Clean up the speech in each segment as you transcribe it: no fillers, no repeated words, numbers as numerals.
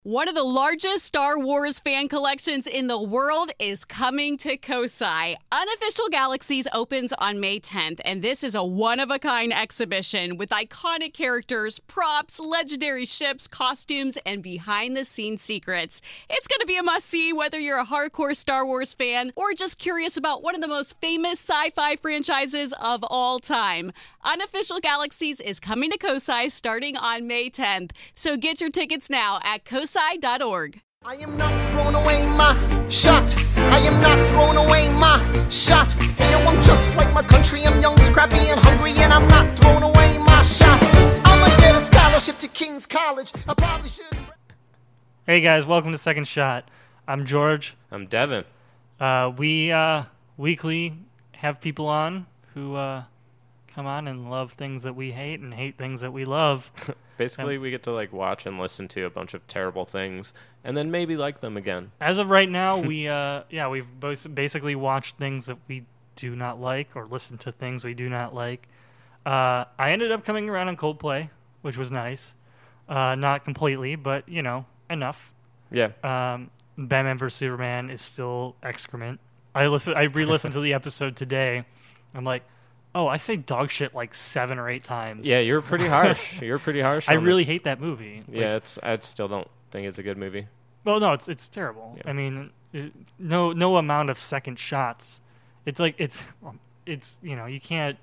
One of the largest Star Wars fan collections in the world is coming to Kosai. Unofficial Galaxies opens on May 10th, and this is a one-of-a-kind exhibition with iconic characters, props, legendary ships, costumes, and behind-the-scenes secrets. It's going to be a must-see whether you're a hardcore Star Wars fan or just curious about one of the most famous sci-fi franchises of all time. Unofficial Galaxies is coming to Kosai starting on May 10th, so get your tickets now at kosai.org. I am not throwing away my shot. I am not throwing away my shot. Hey, yo, I'm just like my country. I'm young, scrappy, and hungry, and I'm not throwing away my shot. I'ma get a scholarship to King's College. I probably should. Hey guys, welcome to Second Shot. I'm George. I'm Devin. We weekly have people on who come on and love things that we hate and hate things that we love. Basically, we get to watch and listen to a bunch of terrible things, and then maybe like them again. As of right now, we've basically watched things that we do not like or listened to things we do not like. I ended up coming around on Coldplay, which was nice. Not completely, but enough. Yeah. Batman vs Superman is still excrement. I re-listened to the episode today. I'm like, oh, I say dog shit like 7 or 8 times. Yeah, you're pretty harsh. You're pretty harsh. I really hate that movie. Yeah, I still don't think it's a good movie. Well, no, it's terrible. Yeah. I mean, no amount of second shots. It's like it's you can't.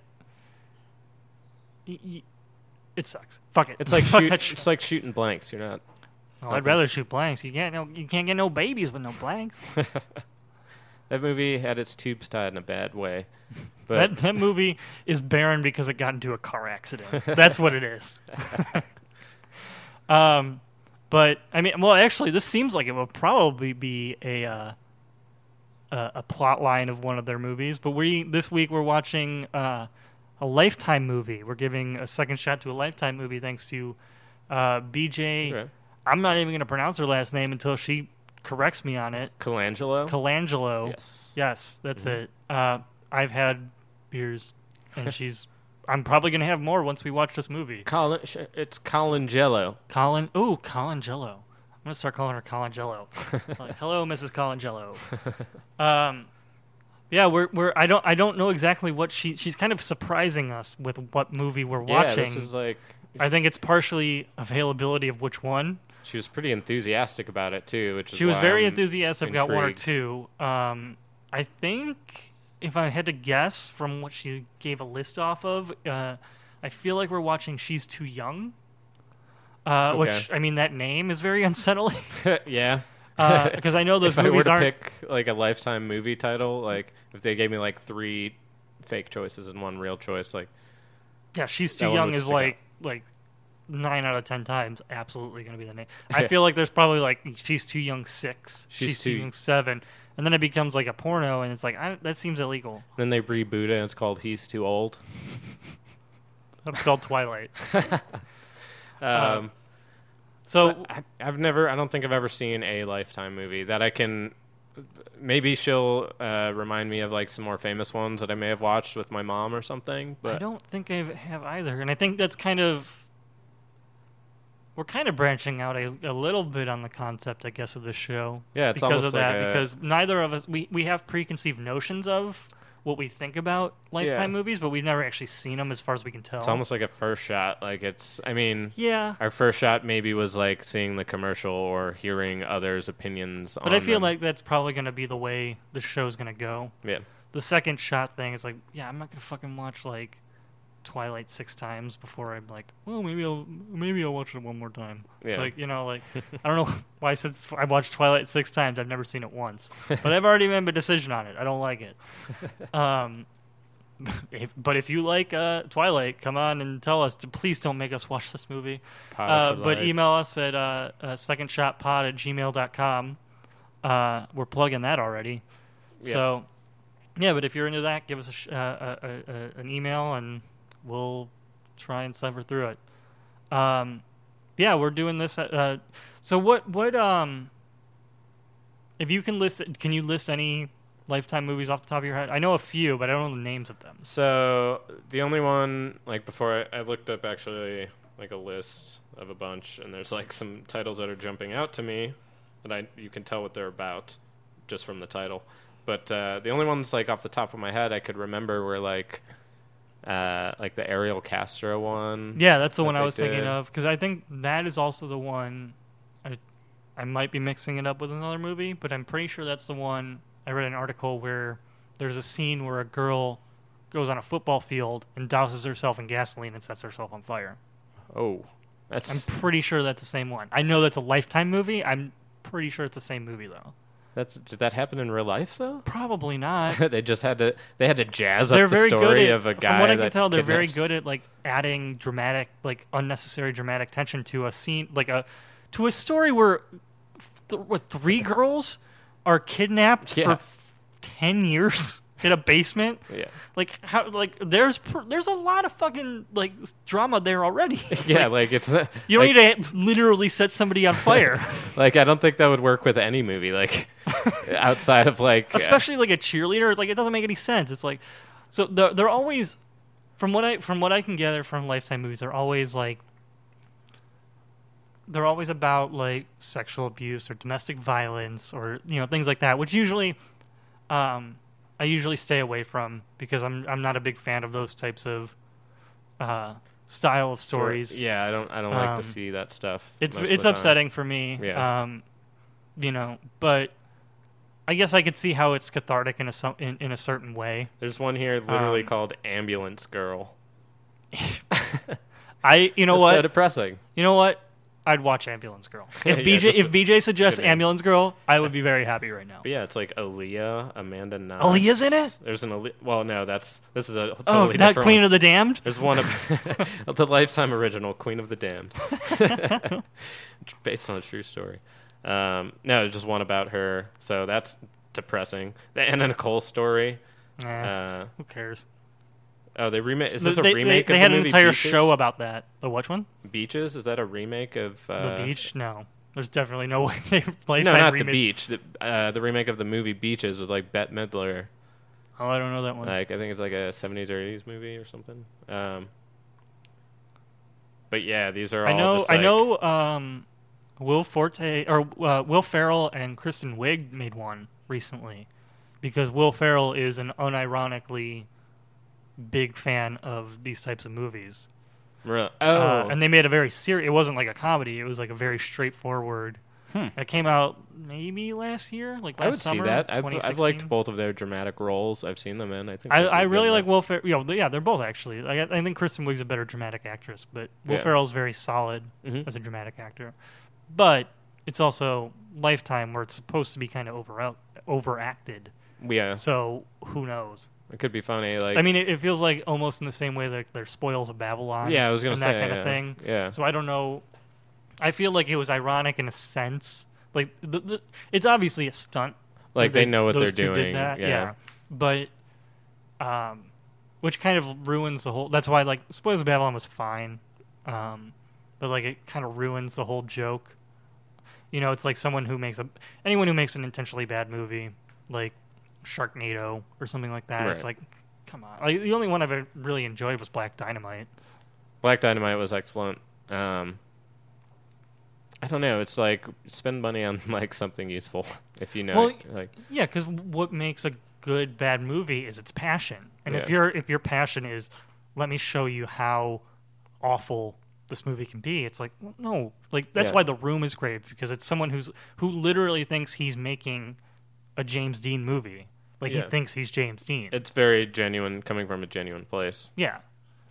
It sucks. Fuck it. It's like it's like shooting blanks. You're not. Oh, I'd rather shoot blanks. You can't get no babies with no blanks. That movie had its tubes tied in a bad way. But that movie is barren because it got into a car accident. That's what it is. But I mean, well, actually, this seems like it will probably be a plot line of one of their movies. But this week we're watching a Lifetime movie. We're giving a second shot to a Lifetime movie thanks to BJ. Okay. I'm not even going to pronounce her last name until she corrects me on it. Colangelo. Yes, that's it. I've had beers, and I'm probably going to have more once we watch this movie. It's Colangelo. Colangelo. I'm going to start calling her Colangelo. Like, hello, Mrs. Colangelo. Yeah, I don't know exactly what she's kind of surprising us with what movie we're watching. Yeah, this is like. I think it's partially availability of which one. She was pretty enthusiastic about it too, which is she was why very I'm enthusiastic intrigued. about one or two. I think if I had to guess from what she gave a list off of, I feel like we're watching She's Too Young, Okay. Which I mean that name is very unsettling. Yeah, because I know those movies if I were to aren't. pick like a Lifetime movie title, like if they gave me like 3 fake choices and 1 real choice, like yeah, She's that Too one Young would is stick like 9 out of 10 times absolutely going to be the name. I feel like there's probably like She's Too Young 6, She's Too Young 7, and then it becomes like a porno, and it's like that seems illegal. Then they reboot it, and it's called He's Too Old. It's called Twilight. So I don't think I've ever seen a Lifetime movie that I can. Maybe she'll remind me of like some more famous ones that I may have watched with my mom or something. But I don't think I have either, and I think that's we're kind of branching out a little bit on the concept, I guess, of the show. Yeah, it's because almost of that. like Because neither of us we have preconceived notions of what we think about Lifetime movies, but we've never actually seen them, as far as we can tell. It's almost like a first shot. Like yeah. Our first shot maybe was like seeing the commercial or hearing others' opinions. But I feel like that's probably going to be the way the show's going to go. Yeah. The second shot thing is like, yeah, I'm not going to fucking watch like Twilight 6 times before I'm like, well, maybe I'll watch it one more time. Yeah. It's like, I don't know why since I watched Twilight 6 times, I've never seen it once. But I've already made a decision on it. I don't like it. But if you like Twilight, come on and tell us. Please don't make us watch this movie. But email us at secondshotpod@gmail.com. We're plugging that already. Yeah. So, yeah, but if you're into that, give us an email and we'll try and cipher through it. Yeah, we're doing this. So what? If you can you list any Lifetime movies off the top of your head? I know a few, but I don't know the names of them. So the only one, like before I looked up actually like a list of a bunch, and there's like some titles that are jumping out to me that you can tell what they're about just from the title. But the only ones like off the top of my head I could remember were like the Ariel Castro one. Yeah, that's the one that I they was thinking did. of, because I think that is also the one. I might be mixing it up with another movie, but I'm pretty sure that's the one. I read an article where there's a scene where a girl goes on a football field and douses herself in gasoline and sets herself on fire. Oh, that's I'm pretty sure that's the same one. I know that's a Lifetime movie. I'm pretty sure it's the same movie, though. did that happen in real life though? Probably not. They just had to jazz They're up the very good story at, of a guy. from what I that can tell, they're very kidnaps- good at like adding dramatic, like unnecessary dramatic tension to a scene, like to a story where three girls are kidnapped Yeah. for 10 years in a basement. Yeah. Like how? Like there's a lot of fucking like drama there already. Yeah, like it's You don't like, need to literally set somebody on fire, like I don't think that would work with any movie. Like outside of like especially like a cheerleader. It's like it doesn't make any sense. It's like so they're always from what I can gather from Lifetime movies, they're always about like sexual abuse or domestic violence or things like that, which usually I usually stay away from because I'm not a big fan of those types of style of stories. Yeah, I don't like to see that stuff. It's most of the time. upsetting for me. Yeah. But I guess I could see how it's cathartic in a certain way. There's one here literally Um, called Ambulance Girl. You know It's what? so depressing. You know what? I'd watch Ambulance Girl. If Yeah, if BJ suggests good name. Ambulance Girl, I would be very happy right now. But yeah, it's like Aaliyah, Amanda Knox. Aaliyah's in it? There's an Aaliyah. Well, no, this is a Oh, totally not different Queen one. of the Damned? There's one of the Lifetime original, Queen of the Damned, based on a true story. No, there's just one about her, so that's depressing. The Anna Nicole story. Who cares? Oh, they remake. Is this a They remake? they of had the an movie entire Beaches? show about that. The which one? Beaches. Is that a remake of The Beach? No. There's definitely no way they Lifetime No, not the remade- Beach. The remake of the movie Beaches with like Bette Midler. Oh, I don't know that one. Like I think it's like a 70s or 80s movie or something. But yeah, these are all. I know. Will Forte or Will Ferrell and Kristen Wiig made one recently, because Will Ferrell is an unironically big fan of these types of movies. Really? Oh, And they made a very serious. It wasn't like a comedy. It was like a very straightforward. It came out maybe last year, like last I would summer, see that. I've 2016. liked both of their dramatic roles. I've seen them in. I think I really like Will Ferrell. Yeah, they're both actually. I think Kristen Wiig's a better dramatic actress, but Will Yeah. Ferrell's very solid Mhm. as a dramatic actor. But it's also Lifetime, where it's supposed to be kind of overacted. Yeah, So who knows? it could be funny. Like I mean, it feels like almost in the same way that there's Spoils of Babylon. Yeah, I was gonna and say that kind yeah. of thing. Yeah, So I don't know. I feel like it was ironic in a sense. Like it's obviously a stunt. like they know what those they're two doing. Did that. Yeah. But, which kind of ruins the whole. That's why like Spoils of Babylon was fine, but like it kind of ruins the whole joke. It's like anyone who makes an intentionally bad movie, like Sharknado or something like that. It's Right. like, come on. Like the only one I've really enjoyed was Black Dynamite. Black Dynamite was excellent. I don't know. It's like spend money on like something useful if you know. Well, like Yeah, because what makes a good bad movie is its passion, and if Yeah. your passion is, let me show you how awful this movie can be, it's like, well, no, like that's Yeah. why The Room is great, because it's someone who literally thinks he's making a James Dean movie, like he Yeah. thinks he's James Dean. it's very genuine, coming from a genuine place. Yeah,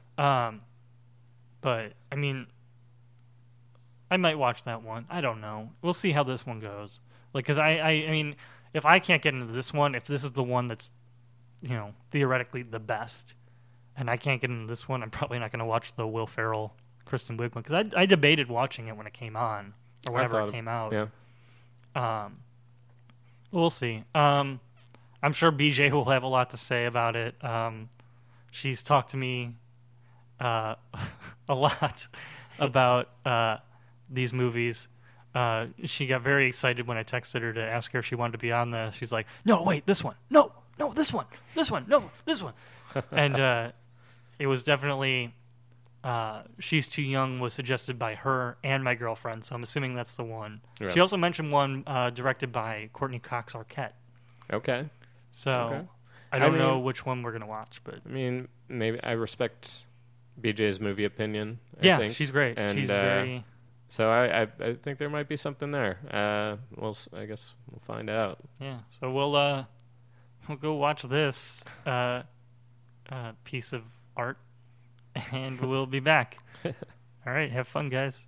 but I mean, I might watch that one. I don't know. We'll see how this one goes. Like, because I mean, if I can't get into this one, if this is the one that's, theoretically the best, and I can't get into this one, I'm probably not going to watch the Will Ferrell, Kristen Wiig one, because I debated watching it when it came on, or whenever it came out. Yeah. We'll see. I'm sure BJ will have a lot to say about it. She's talked to me a lot about these movies. She got very excited when I texted her to ask her if she wanted to be on this. She's like, "No, wait, this one. No, this one. No, this one." And it was definitely She's Too Young was suggested by her and my girlfriend, so I'm assuming that's the one. Yeah. She also mentioned one directed by Courtney Cox Arquette. Okay. So Okay. I don't I know mean- which one we're gonna watch, but I mean, maybe I respect BJ's movie opinion. I yeah, think. she's great. And, She's very. So I think there might be something there. I guess we'll find out. Yeah, so we'll go watch this piece of art, and we'll be back. All right, have fun, guys.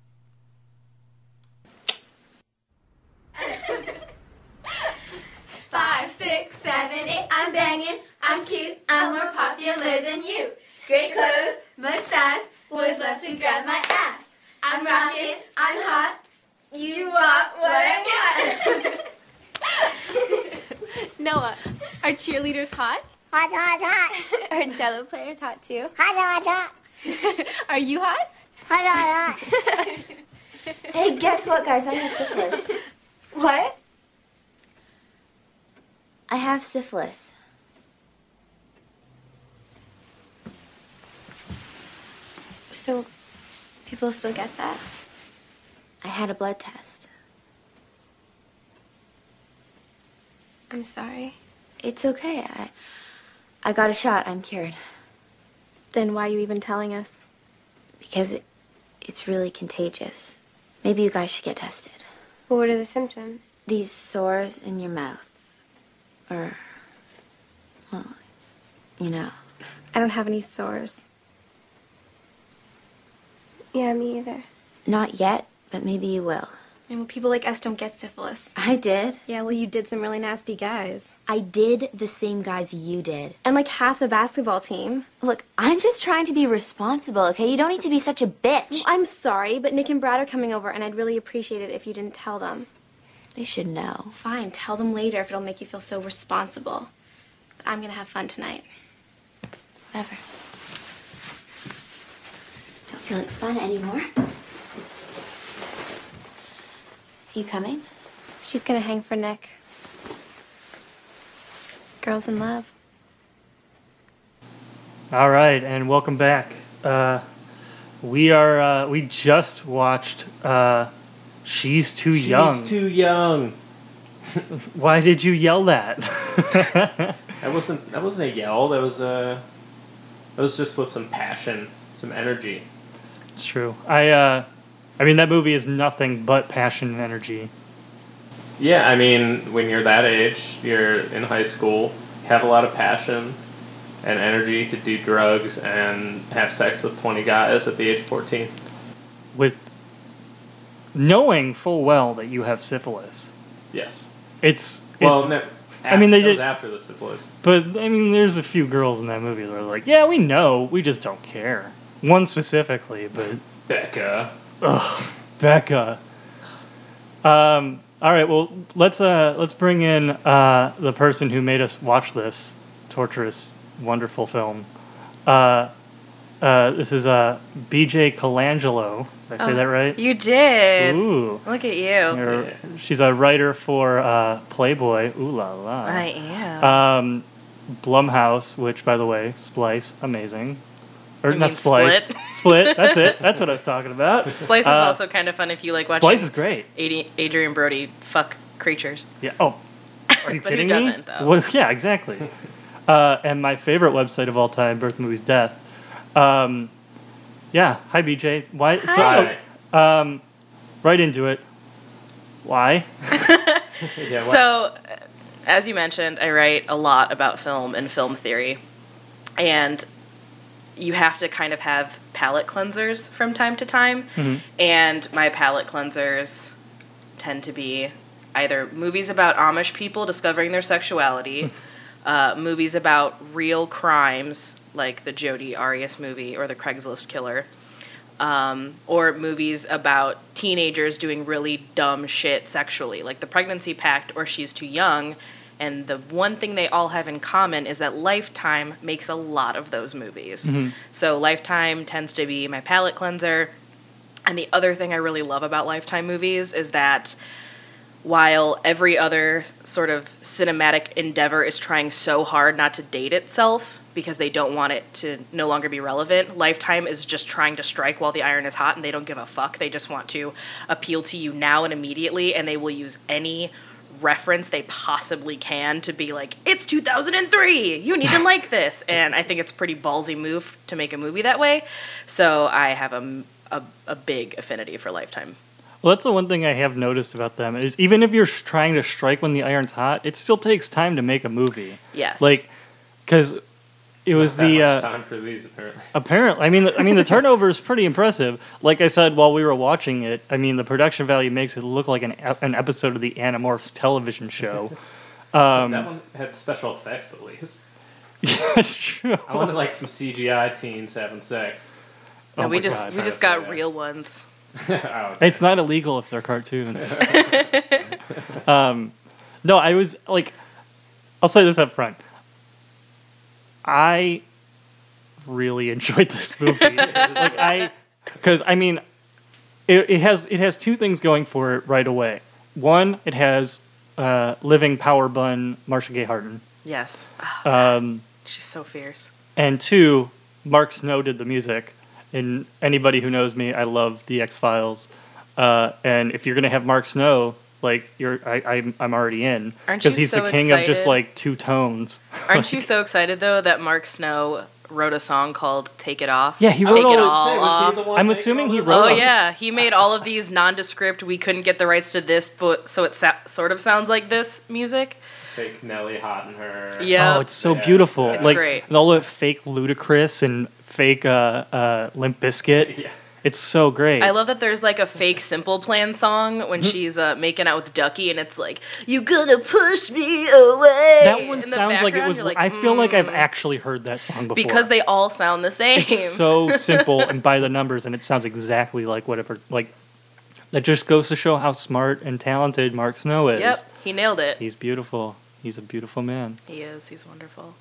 5, 6, 7, 8, I'm banging, I'm cute, I'm more popular than you. Great clothes, much sass, boys love to grab my ass. I'm rocking, I'm hot, you want what I want. Noah, are cheerleaders hot? Hot, hot, hot. Are Jello players hot too? Hot, hot, hot. Are you hot? Hot, hot, hot. Hey, guess what, guys? I have syphilis. What? I have syphilis. So, people still get that? I had a blood test. I'm sorry. It's okay. I got a shot. I'm cured. Then why are you even telling us? Because it's really contagious. Maybe you guys should get tested. What are the symptoms? These sores in your mouth. Or, well, you know. I don't have any sores. Yeah, me either. Not yet, but maybe you will. And well, people like us don't get syphilis. I did. Yeah, well, you did some really nasty guys. I did the same guys you did. And like half the basketball team. Look, I'm just trying to be responsible, okay? You don't need to be such a bitch. Well, I'm sorry, but Nick and Brad are coming over, and I'd really appreciate it if you didn't tell them. They should know. Fine, tell them later if it'll make you feel so responsible. But I'm gonna have fun tonight. Whatever. Don't feel like fun anymore. You coming? She's gonna hang for Nick. Girls in love. All right, and welcome back. We just watched She's Too Young. She's too young. Why did you yell that? That wasn't a yell. That was just with some passion, some energy. It's true. I mean, that movie is nothing but passion and energy. Yeah, I mean, when you're that age, you're in high school, have a lot of passion and energy to do drugs and have sex with 20 guys at the age of 14. With knowing full well that you have syphilis. Yes. It's Well, no, I mean, they that was did- after the syphilis. But I mean, there's a few girls in that movie that are like, yeah, we know, we just don't care. One specifically, but Becca. ugh, Becca. All right, well, let's bring in the person who made us watch this torturous, wonderful film. This is BJ Colangelo. Did I say that right? You did. Ooh. Look at you. She's a writer for Playboy. Ooh la la. I am. Blumhouse, which, by the way, Splice, amazing. Or You not mean Splice. Split? Split, that's it. That's what I was talking about. Splice is also kind of fun if you like watching Splice is great. Adrian Brody fuck creatures. Yeah. Oh, are you But who kidding me? doesn't, though? What, yeah, exactly. And my favorite website of all time, Birth Movies Death. Yeah. Hi, BJ. Why? Hi. So, right into it. Why? Yeah, So, as you mentioned, I write a lot about film and film theory. And you have to kind of have palate cleansers from time to time. Mm-hmm. And my palate cleansers tend to be either movies about Amish people discovering their sexuality, movies about real crimes, like the Jodi Arias movie or the Craigslist Killer, or movies about teenagers doing really dumb shit sexually, like The Pregnancy Pact or She's Too Young. And the one thing they all have in common is that Lifetime makes a lot of those movies. So Lifetime tends to be my palate cleanser. And the other thing I really love about Lifetime movies is that while every other sort of cinematic endeavor is trying so hard not to date itself, because they don't want it to no longer be relevant. Lifetime is just trying to strike while the iron is hot, and they don't give a fuck. They just want to appeal to you now and immediately, and they will use any reference they possibly can to be like, it's 2003, you need to like this. And I think it's a pretty ballsy move to make a movie that way. So I have a big affinity for Lifetime. Well, that's the one thing I have noticed about them is even if you're trying to strike when the iron's hot, it still takes time to make a movie. Yes. Like, because it was Not that the much time for these apparently. apparently. I mean, the turnover is pretty impressive. Like I said while we were watching it, I mean, the production value makes it look like an episode of the Animorphs television show. That one had special effects at least. Yeah, that's true. I wanted like some CGI teens having sex. No, Oh we my just God. we just Trying to got say real ones. Oh, It's not illegal if they're cartoons. No, I was like, I'll say this up front. I really enjoyed this movie. Because I mean, it has two things going for it right away. One, it has living power bun Marcia Gay Harden. Yes. She's so fierce. And two, Mark Snow did the music. And anybody who knows me, I love the X-Files. And if you're gonna have Mark Snow, like I'm already in Aren't you because he's so the king of just excited? like two tones. Aren't you so excited though that Mark Snow wrote a song called "Take It Off"? Yeah, he Take wrote it all all off. I'm assuming he Oh wrote all yeah, he made all of these nondescript. We couldn't get the rights to this, but so it sort of sounds like this music. fake Nelly hot in her. Yeah. Oh, it's so Yeah, beautiful. it's like great. and all the fake Ludacris and fake Limp Bizkit. Yeah. It's so great. I love that there's like a fake Simple Plan song when she's making out with Ducky, and it's like, "You gonna push me away." That one In the sounds like it background, was. you're like, I feel like I've "Mm." actually heard that song before. Because they all sound the same. It's so simple and by the numbers, and it sounds exactly like whatever. Like that just goes to show how smart and talented Mark Snow is. Yep, he nailed it. He's beautiful. He's a beautiful man. He is. He's wonderful.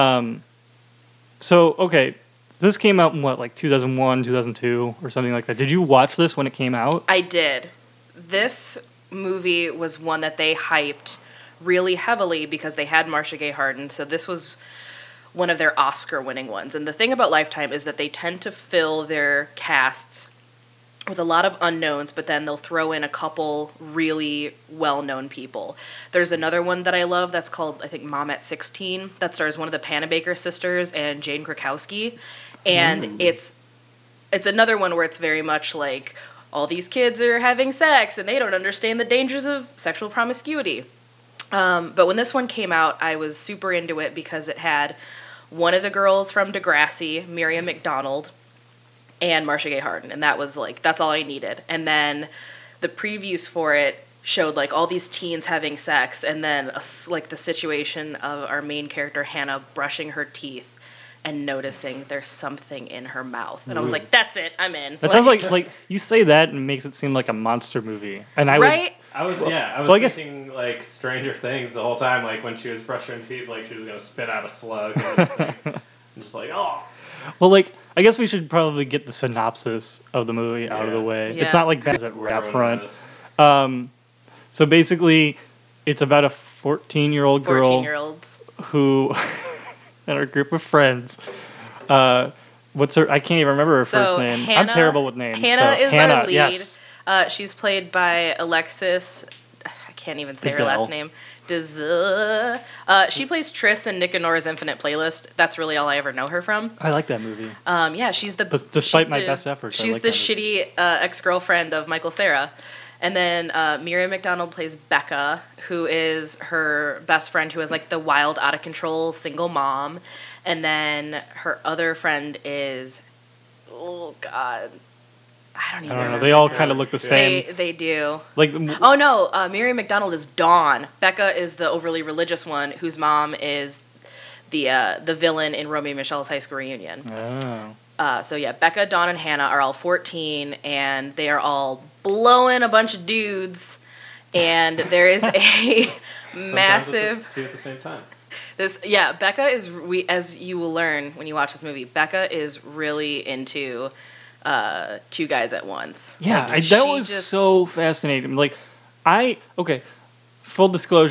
So okay, this came out in what, like 2001, 2002, or something like that. Did you watch this when it came out? I did. This movie was one that they hyped really heavily because they had Marcia Gay Harden. So this was one of their Oscar-winning ones. And the thing about Lifetime is that they tend to fill their casts with a lot of unknowns, but then they'll throw in a couple really well-known people. There's another one that I love that's called, I think, Mom at 16, that stars one of the Panabaker sisters and Jane Krakowski. And it's another one where it's very much like, all these kids are having sex and they don't understand the dangers of sexual promiscuity. But when this one came out, I was super into it because it had one of the girls from Degrassi, Miriam McDonald, and Marcia Gay Harden, and that was like, that's all I needed. And then the previews for it showed like all these teens having sex, and then like the situation of our main character Hannah brushing her teeth and noticing there's something in her mouth, and I was like, that's it, I'm in. That sounds like you say that and it makes it seem like a monster movie. And I right. I was Well, I guess- thinking like Stranger Things the whole time, like when she was brushing her teeth, like she was gonna spit out a slug. And it's like, I'm just like, oh. Well, like, I guess we should probably get the synopsis of the movie out of the Yeah. way. Yeah. It's not like that's at rap Everyone front. knows. So basically, it's about a 14-year-old girl 14-year-olds. who and her group of friends. What's her? I can't even remember her first name. I'm Hannah- terrible with names. Hannah so, is Hannah, our lead. Yes. She's played by Alexis. I can't even say her Adele. last name. She plays Triss in Nick and Nora's Infinite Playlist. That's really all I ever know her from. I like that movie. Yeah, she's the. Despite she's my the- best efforts, I she's like the that movie. shitty ex-girlfriend of Michael Cera. And then Miriam McDonald plays Becca, who is her best friend, who is like the wild, out of control single mom. And then her other friend is, oh god, I don't even. I don't know. remember They all her kind of name. look the same. They do. Like, Oh no, Miriam McDonald is Dawn. Becca is the overly religious one, whose mom is the villain in Romeo and Michelle's high school reunion. oh. So yeah, Becca, Dawn, and Hannah are all 14, and they are all blowing a bunch of dudes. And there is a massive. Two at the same time. Becca is as you will learn when you watch this movie. Becca is really into two guys at once. Yeah, Like, that she was just- so fascinating. Like, full disclosure,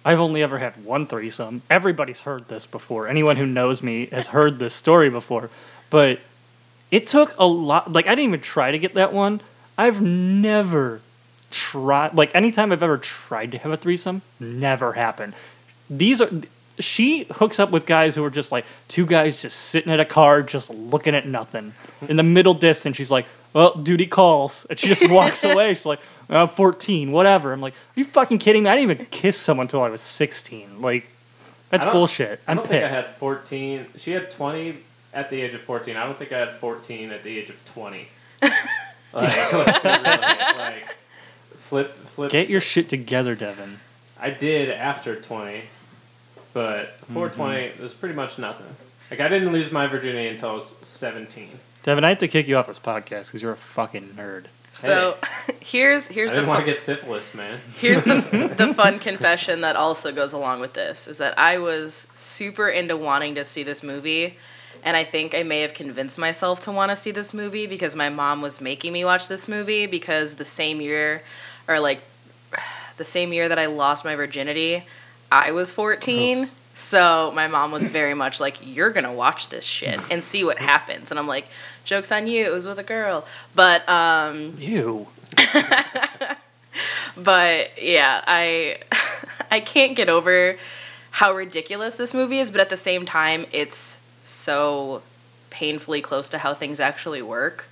I've only ever had one threesome. Everybody's heard this before. Anyone who knows me has heard this story before. But it took a lot. Like, I didn't even try to get that one. I've never tried. Like, anytime I've ever tried to have a threesome, never happened. She hooks up with guys who are just like two guys just sitting at a car, just looking at nothing. In the middle distance, she's like, well, duty calls. And she just walks away. She's like, 14, whatever. I'm like, are you fucking kidding me? I didn't even kiss someone until I was 16. Like, that's bullshit. I'm pissed. I don't think I had 14. She had 20 at the age of 14. I don't think I had 14 at the age of 20. Let's be real here. Like, flip. Get your shit together, Devin. I did after 20, but before 20, it was pretty much nothing. Like, I didn't lose my virginity until I was 17. Devin, I have to kick you off this podcast because you're a fucking nerd. So here's I didn't want to get syphilis, man. Here's the fun confession that also goes along with this, is that I was super into wanting to see this movie, and I think I may have convinced myself to want to see this movie because my mom was making me watch this movie because the same year that I lost my virginity, I was 14. Oops. So my mom was very much like, you're going to watch this shit and see what happens. And I'm like, joke's on you, it was with a girl. But, You. But, yeah, I can't get over how ridiculous this movie is, but at the same time, it's so painfully close to how things actually work.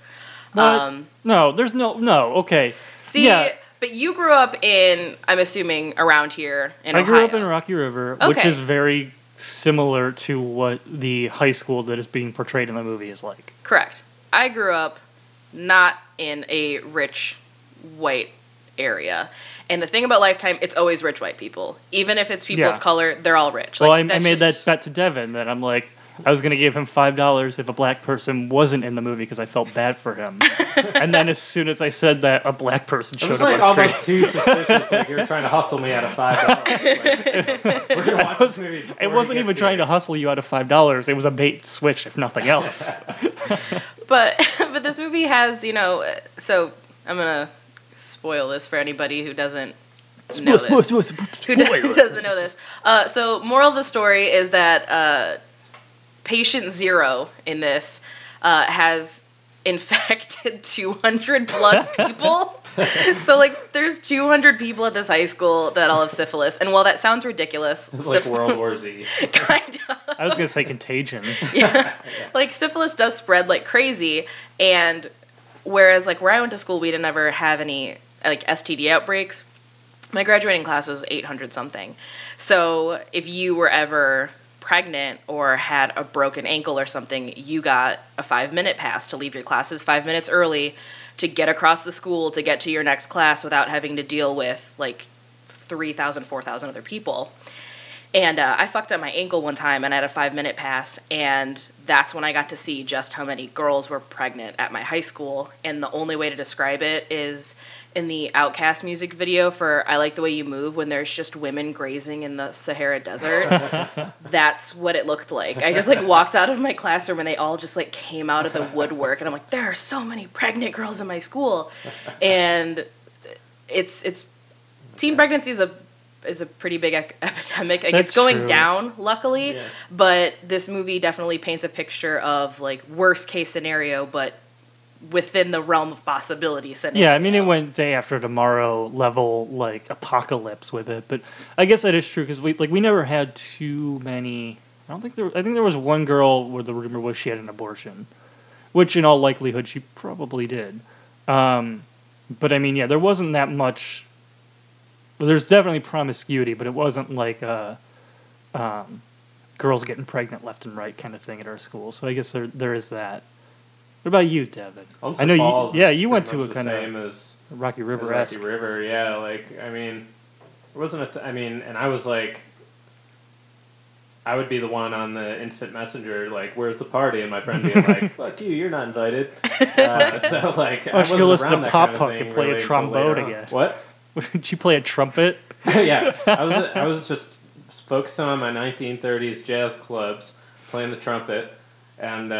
No, there's no, okay. See, yeah. But you grew up in, I'm assuming, around here in Ohio. I grew up in Rocky River, which is very similar to what the high school that is being portrayed in the movie is like. Correct. I grew up not in a rich white area. And the thing about Lifetime, it's always rich white people. Even if it's people of color, they're all rich. Well, I made that bet to Devin that I'm like, I was going to give him $5 if a black person wasn't in the movie because I felt bad for him. And then as soon as I said that, a black person showed up on screen. It was like almost too suspicious, like you were trying to hustle me out of $5. Like, we're going to watch this movie. It wasn't even trying to hustle you out of $5. It was a bait switch, if nothing else. But this movie has, so I'm going to spoil this for anybody who doesn't know this. Who doesn't know this. So moral of the story is that Patient Zero in this has infected 200 plus people. So, like, there's 200 people at this high school that all have syphilis. And while that sounds ridiculous... It's like World War Z. Kind of. I was going to say Contagion. Yeah. Like, syphilis does spread like crazy. And whereas, like, where I went to school, we didn't ever have any, like, STD outbreaks. My graduating class was 800-something. So if you were ever pregnant or had a broken ankle or something, you got a 5-minute pass to leave your classes 5 minutes early to get across the school to get to your next class without having to deal with like 3,000, 4,000 other people. And I fucked up my ankle one time and I had a 5-minute pass, and that's when I got to see just how many girls were pregnant at my high school. And the only way to describe it is in the Outkast music video for I Like the Way You Move, when there's just women grazing in the Sahara Desert. That's what it looked like. I just like walked out of my classroom and they all just like came out of the woodwork, and I'm like, there are so many pregnant girls in my school. And it's teen pregnancy is a pretty big epidemic. Like, it's going down, luckily, but this movie definitely paints a picture of like worst case scenario, but within the realm of possibility scenario. Yeah, I mean, it went day after tomorrow level, like, apocalypse with it. But I guess that is true, because we never had too many... I think there was one girl where the rumor was she had an abortion, which in all likelihood she probably did. But I mean, yeah, there wasn't that much... Well, there's definitely promiscuity, but it wasn't like girls getting pregnant left and right kind of thing at our school. So I guess there is that. What about you, Devin? I know you went to a kind of Rocky River-esque. Rocky River, yeah. Like, I mean, it wasn't and I was like, I would be the one on the instant messenger, like, where's the party? And my friend being like, fuck you, you're not invited. So, like, why don't you go listen to Pop Punk and play a trombone again? What? Did you play a trumpet? Yeah, I was just focusing on my 1930s jazz clubs, playing the trumpet, and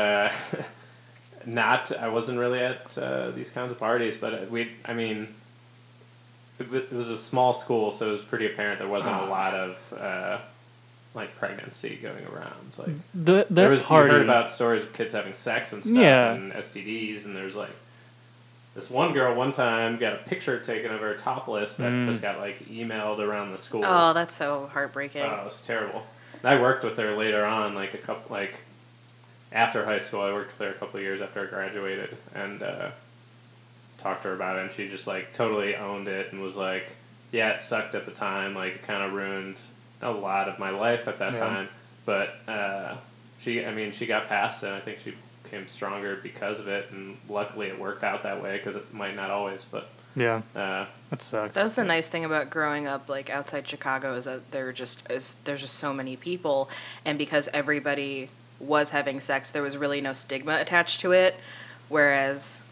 I wasn't really at these kinds of parties, but it it was a small school, so it was pretty apparent there wasn't a lot of like pregnancy going around. Like That you party. heard about stories of kids having sex and stuff Yeah. and STDs, and there's like this one girl one time got a picture taken of her topless that just got like emailed around the school. Oh, that's so heartbreaking. Oh, it was terrible. And I worked with her later on, like after high school. I worked with her a couple of years after I graduated, and talked to her about it, and she just like totally owned it and was like, yeah, it sucked at the time, like it kind of ruined a lot of my life at that time, but she got past it, and I think she became stronger because of it, and luckily it worked out that way, because it might not always, but Yeah, that sucks. That was the nice thing about growing up like outside Chicago, is that there's just so many people, and because everybody was having sex, there was really no stigma attached to it, whereas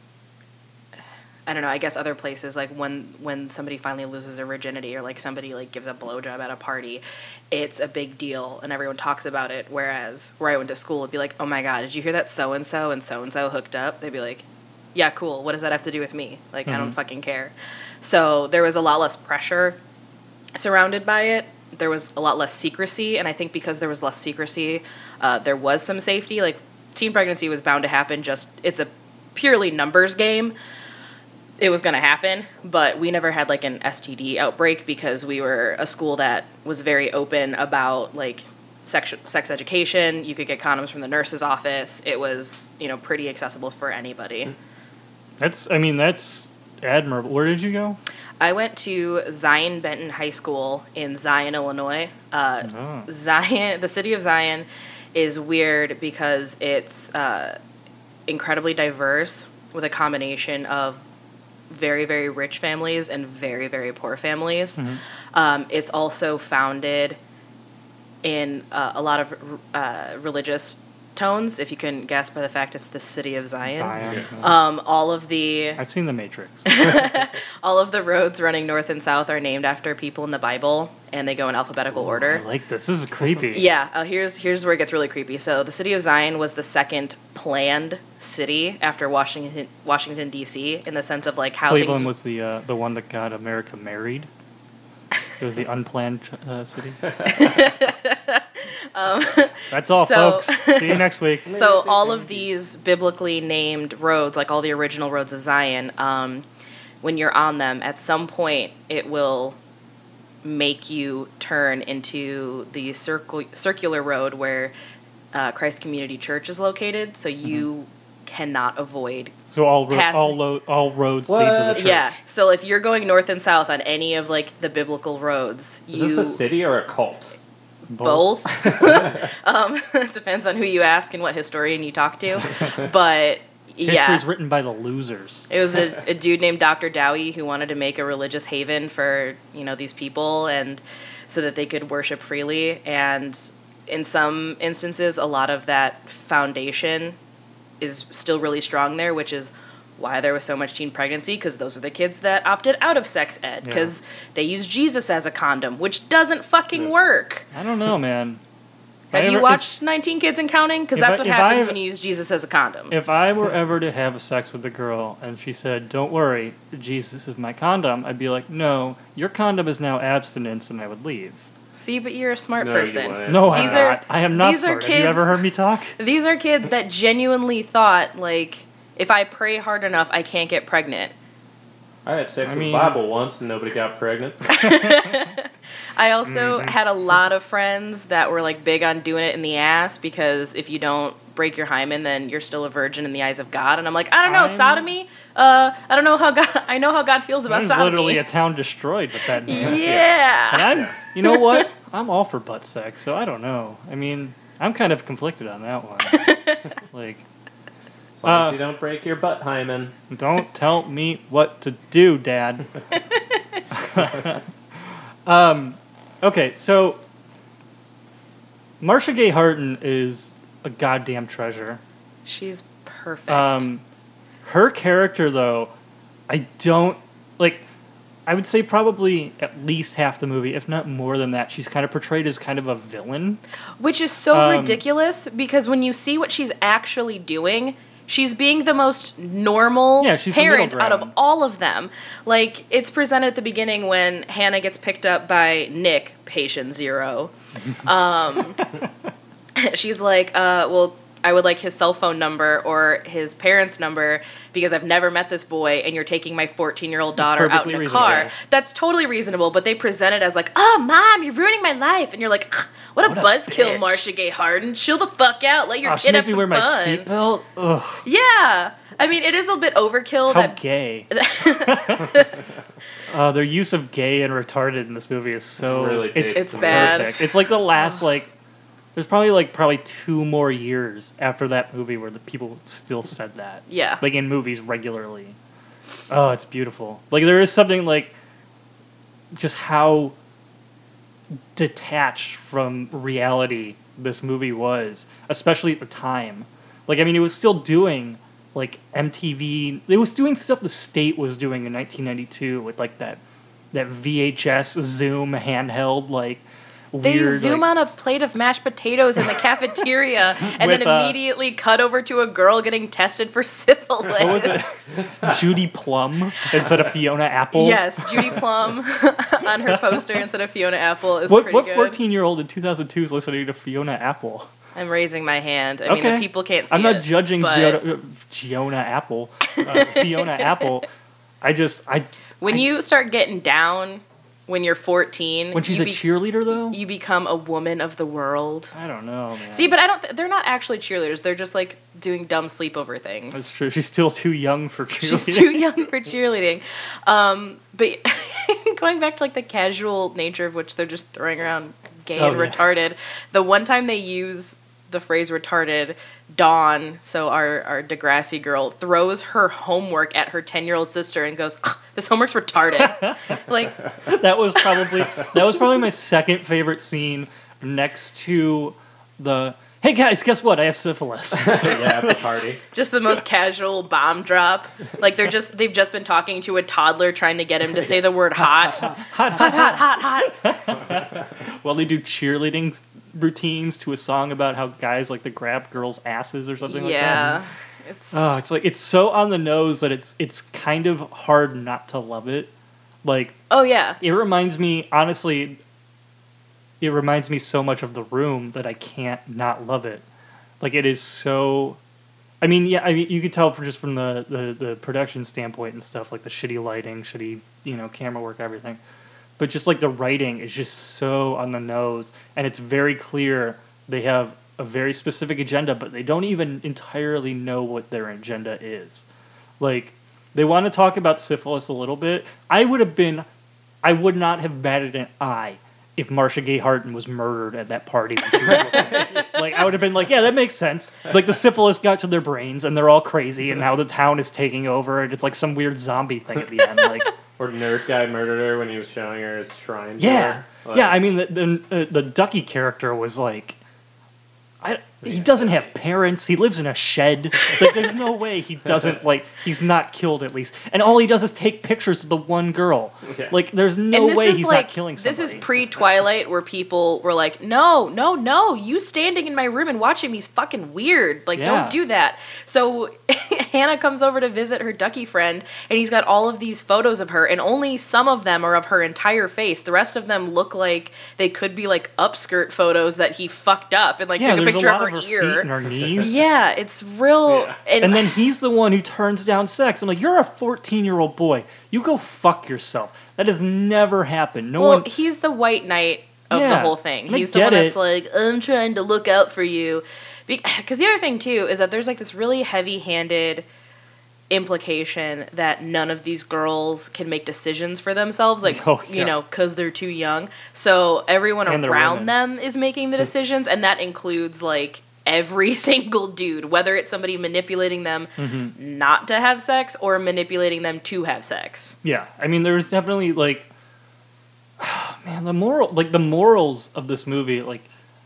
I don't know, I guess other places, like when somebody finally loses their virginity, or like somebody like gives a blowjob at a party, it's a big deal and everyone talks about it, whereas where I went to school, it'd be like, oh my god, did you hear that so-and-so and so-and-so hooked up? They'd be like, yeah, cool, what does that have to do with me? Like, I don't fucking care. So there was a lot less pressure surrounded by it. There was a lot less secrecy, and I think because there was less secrecy, there was some safety. Like, teen pregnancy was bound to happen, it's a purely numbers game. It was going to happen, but we never had like an STD outbreak because we were a school that was very open about like sex education. You could get condoms from the nurse's office. It was, pretty accessible for anybody. That's admirable. Where did you go? I went to Zion Benton High School in Zion, Illinois. Zion, the city of Zion, is weird because it's incredibly diverse, with a combination of very, very rich families and very, very poor families. It's also founded in a lot of religious tones, if you can guess by the fact it's the city of Zion. All of the... I've seen The Matrix. all of the roads running north and south are named after people in the Bible, and they go in alphabetical order. I like this. This is creepy. Yeah, here's where it gets really creepy. So the city of Zion was the second planned city after Washington D.C. in the sense of like how Cleveland things... was the one that got America married. It was the unplanned city. That's all, folks. See you next week. So all of these biblically named roads, like all the original roads of Zion, when you're on them, at some point it will make you turn into the circular road where Christ Community Church is located, so you cannot avoid. So all roads lead to the church. Yeah. So if you're going north and south on any of like the biblical roads, Is this a city or a cult? Both. Depends on who you ask and what historian you talk to. But yeah. History's written by the losers. It was a dude named Dr. Dowie who wanted to make a religious haven for, these people, and so that they could worship freely. And in some instances, a lot of that foundation is still really strong there, which is why there was so much teen pregnancy, because those are the kids that opted out of sex ed, because they use Jesus as a condom, which doesn't fucking work. I don't know, man. Have you watched 19 Kids and Counting? Because that's what happens when you use Jesus as a condom. If I were ever to have sex with a girl and she said, don't worry, Jesus is my condom, I'd be like, no, your condom is now abstinence, and I would leave. See, but you're a smart person. No, I'm not. I am not smart. Have you ever heard me talk? These are kids that genuinely thought, like, if I pray hard enough, I can't get pregnant. I had sex with the Bible once and nobody got pregnant. I also had a lot of friends that were like big on doing it in the ass, because if you don't break your hymen, then you're still a virgin in the eyes of God. And I'm like, I don't know, sodomy? I don't know how God... I know how God feels about sodomy. There's literally a town destroyed with that name. Yeah. And you know what? I'm all for butt sex, so I don't know. I mean, I'm kind of conflicted on that one. Like... As long as you don't break your butt hymen. Don't tell me what to do, Dad. Okay, so Marcia Gay Harden is a goddamn treasure. She's perfect. Her character, though, I don't... Like, I would say probably at least half the movie, if not more than that, she's kind of portrayed as kind of a villain. Which is so ridiculous, because when you see what she's actually doing... She's being the most normal Yeah, she's the parent middle out of ground. all of them. Like, it's presented at the beginning when Hannah gets picked up by Nick, patient zero. She's like, well, I would like his cell phone number or his parents' number because I've never met this boy and you're taking my 14-year-old daughter out perfectly in a reasonable. car. That's totally reasonable, but they present it as like, oh, Mom, you're ruining my life. And you're like, what a buzzkill, bitch. Marcia Gay Harden. Chill the fuck out. Let your Oh, she kid have makes me some wear my fun. seatbelt? Ugh, Yeah. I mean, it is a bit overkill. how that gay. Their use of gay and retarded in this movie is so... Really it's dates It's the bad. perfect. It's like the last, there's probably 2 more years after that movie where the people still said that. Yeah. Like in movies regularly. Oh, it's beautiful. Like there is something like just how detached from reality this movie was, especially at the time. Like I mean, it was still doing like MTV. It was doing stuff the state was doing in 1992 with like that VHS Zoom handheld like They weird. zoom like, on a plate of mashed potatoes in the cafeteria and then With, immediately cut over to a girl getting tested for syphilis. what was it? Judy Plum instead of Fiona Apple. Yes, Judy Plum on her poster instead of Fiona Apple is What pretty good. 14-year-old in 2002 is listening to Fiona Apple? I'm raising my hand. I mean, the people can't see I'm not it, judging but Fiona Apple. Fiona Apple. when you start getting down when you're 14, When she's you a cheerleader, though? you become a woman of the world. I don't know, man. See, but I don't. They're not actually cheerleaders. They're just like doing dumb sleepover things. That's true. She's still too young for cheerleading. She's too young for cheerleading. But going back to like the casual nature of which they're just throwing around gay and yeah. retarded. The one time they use the phrase retarded, Dawn, so our Degrassi girl, throws her homework at her 10-year-old sister and goes, "This homework's retarded." Like, That was probably my second favorite scene next to the, hey guys, guess what? I have syphilis. Yeah, at the party. just the most casual bomb drop. Like they've just been talking to a toddler trying to get him to say the word hot. Hot. Well, they do cheerleading routines to a song about how guys like to grab girls' asses or something like that. Yeah. It's Oh, it's so on the nose that it's kind of hard not to love it. Like oh yeah. it reminds me, honestly, it reminds me so much of The Room that I can't not love it. Like it is so. I mean, yeah, I mean, you could tell from the production standpoint and stuff, like the shitty lighting, shitty camera work, everything. But just like the writing is just so on the nose, and it's very clear they have a very specific agenda, but they don't even entirely know what their agenda is. Like, they want to talk about syphilis a little bit. I would not have batted an eye if Marcia Gay Harden was murdered at that party. When she was like, I would have been like, yeah, that makes sense. Like, the syphilis got to their brains, and they're all crazy, and now the town is taking over, and it's like some weird zombie thing at the end. Like, Or Nerd Guy murdered her when he was showing her his shrine. to yeah, her. Like, yeah. I mean, the Ducky character was like, he doesn't have parents. He lives in a shed. Like, there's no way he doesn't he's not killed at least. And all he does is take pictures of the one girl. Yeah. Like, there's And no this way is he's like, not killing somebody. This is pre-Twilight where people were like, no, you standing in my room and watching me is fucking weird. Like, Yeah. don't do that. So Hannah comes over to visit her Ducky friend, and he's got all of these photos of her, and only some of them are of her entire face. The rest of them look like they could be like upskirt photos that he fucked up and like took a there's picture a lot of her of her ear. feet and her knees. Yeah, it's real. Yeah. And then he's the one who turns down sex. I'm like, you're a 14-year-old boy. You go fuck yourself. That has never happened. No Well, one. he's the white knight of the Yeah, whole thing. and I He's the get one it. that's like, I'm trying to look out for you. Because the other thing, too, is that there's like this really heavy-handed implication that none of these girls can make decisions for themselves, like, Oh, yeah. because they're too young. So everyone And they're around women. them is making the decisions, and that includes, like, every single dude, whether it's somebody manipulating them Mm-hmm. not to have sex or manipulating them to have sex. Yeah, I mean, there's definitely like, man, the morals of this movie, like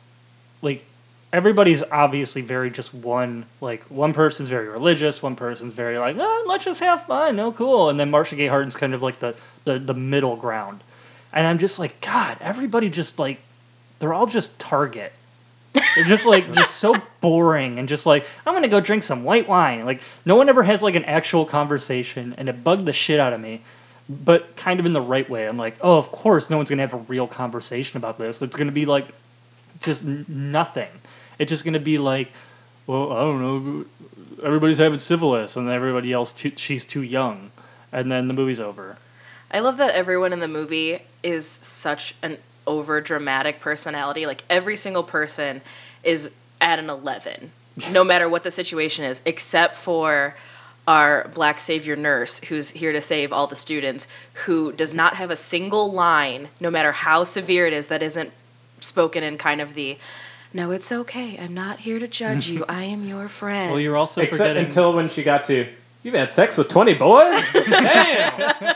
everybody's obviously very just one person's very religious, one person's very like, let's just have fun, cool, and then Marcia Gay Harden's kind of like the middle ground, and I'm just like, God, everybody just like, they're all just Target. They're just like just so boring and just like I'm gonna go drink some white wine. Like no one ever has like an actual conversation, and it bugged the shit out of me. But kind of in the right way. I'm like, oh, of course, no one's gonna have a real conversation about this. It's gonna be like just nothing. It's just gonna be like, well, I don't know, everybody's having syphilis, and everybody else she's too young, and then the movie's over. I love that everyone in the movie is such an over dramatic personality. Like every single person is at an 11, no matter what the situation is, except for our black savior nurse who's here to save all the students, who does not have a single line, no matter how severe it is, that isn't spoken in kind of the, no, it's okay, I'm not here to judge you, I am your friend. Well, you're also Except forgetting... until when she got to, you've had sex with 20 boys? Damn!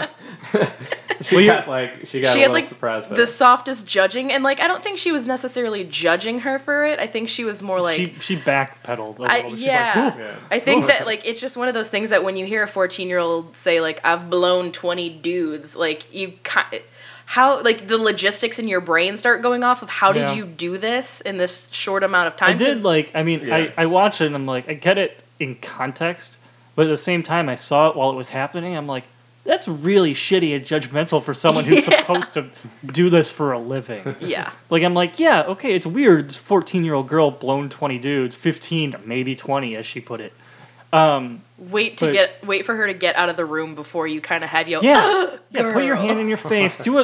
She got a little surprised by the that. softest judging, and like I don't think she was necessarily judging her for it. I think she was more like she backpedaled a little. She's yeah. like, Yeah. I think that like it's just one of those things that when you hear a 14-year-old say like I've blown 20 dudes, like how like the logistics in your brain start going off of how did you do this in this short amount of time? I did like I mean Yeah. I watched it and I'm like I get it in context, but at the same time I saw it while it was happening. I'm like, that's really shitty and judgmental for someone who's supposed to do this for a living. Yeah. Like, I'm like, yeah, okay, it's weird. This 14-year-old girl blown 20 dudes, 15, maybe 20, as she put it. Wait for her to get out of the room before you kind of have your Yeah, put your hand in your face. Do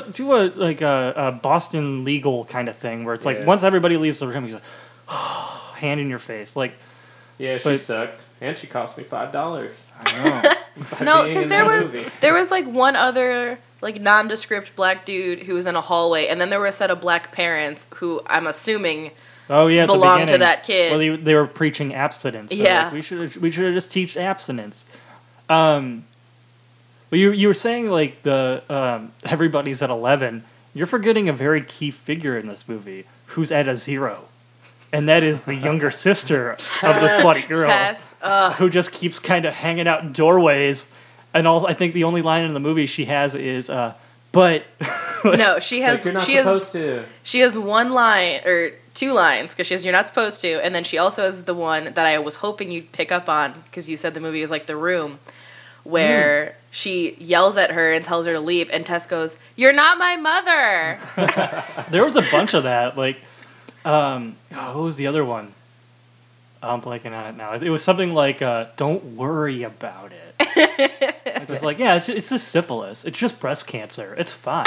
a Boston legal kind of thing where it's like once everybody leaves the room, he's like, hand in your face. Like, Yeah, she sucked. And she cost me $5. I know. No, because there was like one other like nondescript black dude who was in a hallway, and then there were a set of black parents who I'm assuming at belonged the to that kid. Well, they were preaching abstinence. So Yeah. like, we should have just teach abstinence. But you were saying like the everybody's at 11. You're forgetting a very key figure in this movie who's at a 0. And that is the younger sister of the slutty girl, Tess, who just keeps kind of hanging out in doorways. And I think the only line in the movie she has is, but... no, she has You're not supposed to. She has one line or two lines because she has "You're not supposed to," and then she also has the one that I was hoping you'd pick up on because you said the movie is like The Room, where she yells at her and tells her to leave, and Tess goes, "You're not my mother." There was a bunch of that. Like, what was the other one? I'm blanking on it now. It was something like, "Don't worry about it." It's just like, yeah, it's just syphilis. It's just breast cancer. It's fine.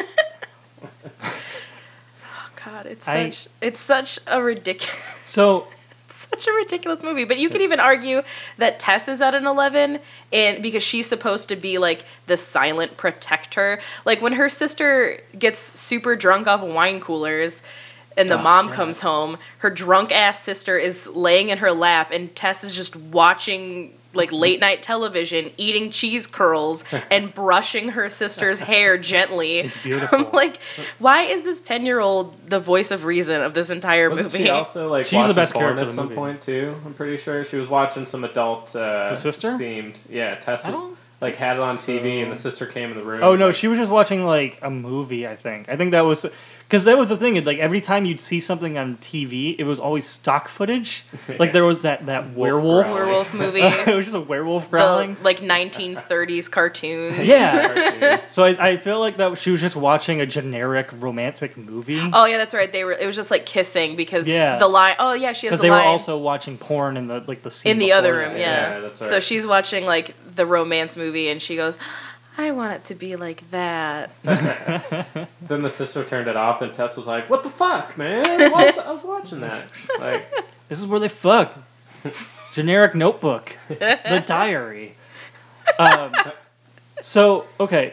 God, it's such a ridiculous. So. Such a ridiculous movie, but you could even argue that Tess is at an 11, and because she's supposed to be like the silent protector. Like when her sister gets super drunk off wine coolers, and the mom comes home, her drunk ass sister is laying in her lap, and Tess is just watching like late night television, eating cheese curls and brushing her sister's hair gently. It's beautiful. I'm like, why is this 10-year-old the voice of reason of this entire Wasn't movie? she also like She's watching the best porn character at in the some movie. point too? I'm pretty sure she was watching some adult The sister? themed. Yeah, Tess I don't like had it on TV, and the sister came in the room. Oh no, she was just watching like a movie. I think that was because that was the thing. Like every time you'd see something on TV, it was always stock footage. Like there was that werewolf. Werewolf movie. It was just a werewolf growling. The like 1930s cartoons. Yeah. So I feel like that she was just watching a generic romantic movie. Oh yeah, that's right. It was just like kissing because Yeah. the line. Oh yeah, she has Because the they were line also watching porn in the scene in the before other that. room. Yeah. Yeah, that's right. So she's watching like the romance movie, and she goes, "I want it to be like that." Then the sister turned it off, and Tess was like, "What the fuck, man? I was watching that." Like, This is where they fuck. Generic Notebook. The Diary. So, okay.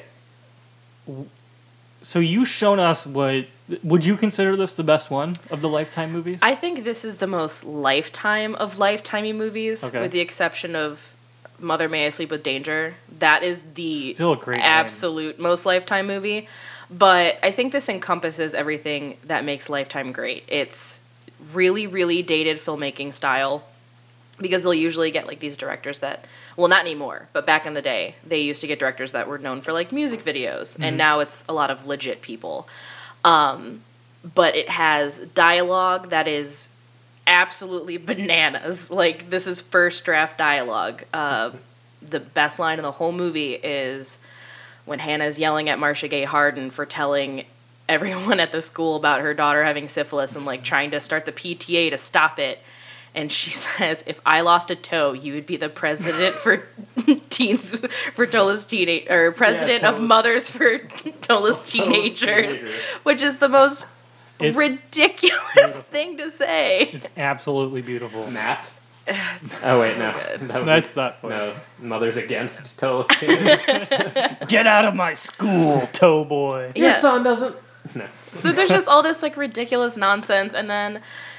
So you've shown us what... Would you consider this the best one of the Lifetime movies? I think this is the most Lifetime of Lifetimey movies, Okay. with the exception of Mother May I Sleep with Danger. That is the Still a great name. absolute most Lifetime movie. But I think this encompasses everything that makes Lifetime great. It's really, really dated filmmaking style, because they'll usually get like these directors that, well, not anymore, but back in the day, they used to get directors that were known for like music videos, and now it's a lot of legit people. but it has dialogue that is absolutely bananas. Like, this is first draft dialogue. The best line in the whole movie is when Hannah's yelling at Marcia Gay Harden for telling everyone at the school about her daughter having syphilis and, like, trying to start the PTA to stop it. And she says, if I lost a toe, you would be the president for teens, for Tola's teenage, or president of mothers for Tola's teenagers, which is the most ridiculous thing to say. It's absolutely beautiful. Matt. So wait, no. That's not funny. No, Mothers Against Tola's teenagers. Get out of my school, toe boy. Your son doesn't... No. So there's just all this, like, ridiculous nonsense, and then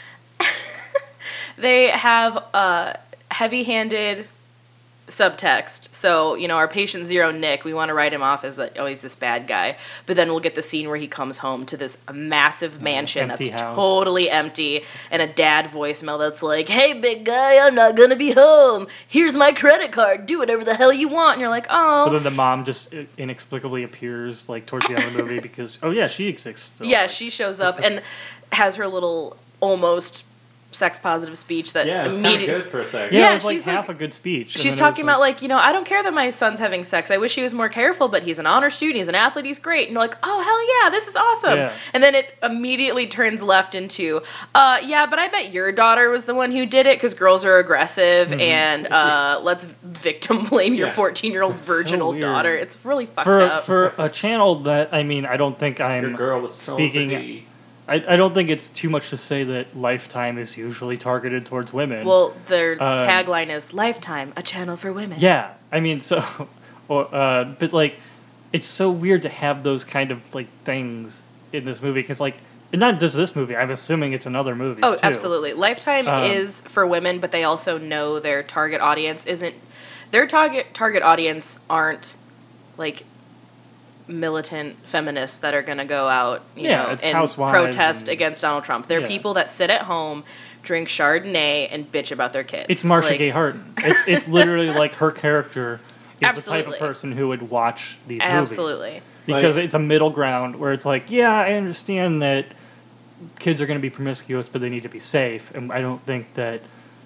they have heavy-handed subtext. So, you know, our patient zero, Nick, we want to write him off as that, oh, he's this bad guy. But then we'll get the scene where he comes home to this massive mansion empty that's house. totally empty, and a dad voicemail that's like, hey, big guy, I'm not going to be home. Here's my credit card. Do whatever the hell you want. And you're like, oh. But then the mom just inexplicably appears, like, towards the end of the movie because, oh, yeah, she exists. So, yeah, like, she shows up and has her little almost sex-positive speech that Yeah, it was kind of good for a second. Yeah, Yeah, it was like she's half like- a good speech. and She's then it was talking like- about, like, you know, I don't care that my son's having sex. I wish he was more careful, but he's an honor student. He's an athlete. He's great. And you're like, oh, hell yeah, this is awesome. Yeah. And then it immediately turns left into, yeah, but I bet your daughter was the one who did it because girls are aggressive Mm-hmm. and let's victim blame your Yeah. 14-year-old It's so virginal weird. daughter. It's really fucked up. For a channel that, I mean, I don't think Your I'm girl was speaking. I don't think it's too much to say that Lifetime is usually targeted towards women. Well, their Um, tagline is Lifetime, a channel for women. yeah, I mean, so, but like, it's so weird to have those kind of like things in this movie because like, and not just this movie. I'm assuming it's in other movies. Oh, too. absolutely. Lifetime is for women, but they also know their target audience isn't. Their target audience aren't like militant feminists that are going to go out, you Yeah, know, it's and housewives protest and- against Donald Trump. They're Yeah. people that sit at home, drink Chardonnay, and bitch about their kids. It's Marcia Like, Gay Harden. It's literally like her character is the type Absolutely. of person who would watch these movies. Absolutely. Because Like- it's a middle ground where it's like, yeah, I understand that kids are going to be promiscuous, but they need to be safe, and I don't think that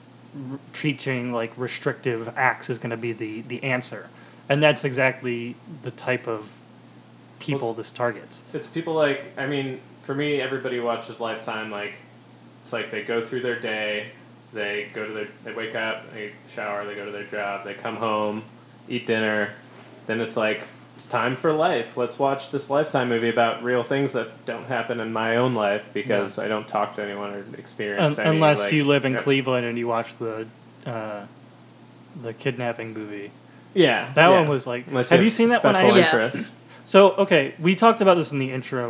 teaching like restrictive acts is going to be the answer. And that's exactly the type of people Well, this targets. It's people like, I mean, for me, everybody watches Lifetime, like, it's like they go through their day, they wake up, they shower, they go to their job, they come home, eat dinner, then it's like, it's time for life. Let's watch this Lifetime movie about real things that don't happen in my own life because I don't talk to anyone or experience any, Unless like- you live in Yep. Cleveland and you watch the kidnapping movie. Yeah. That yeah. one was like, Unless have you seen that one? I special haven't- Yeah. interest. So, okay, we talked about this in the intro.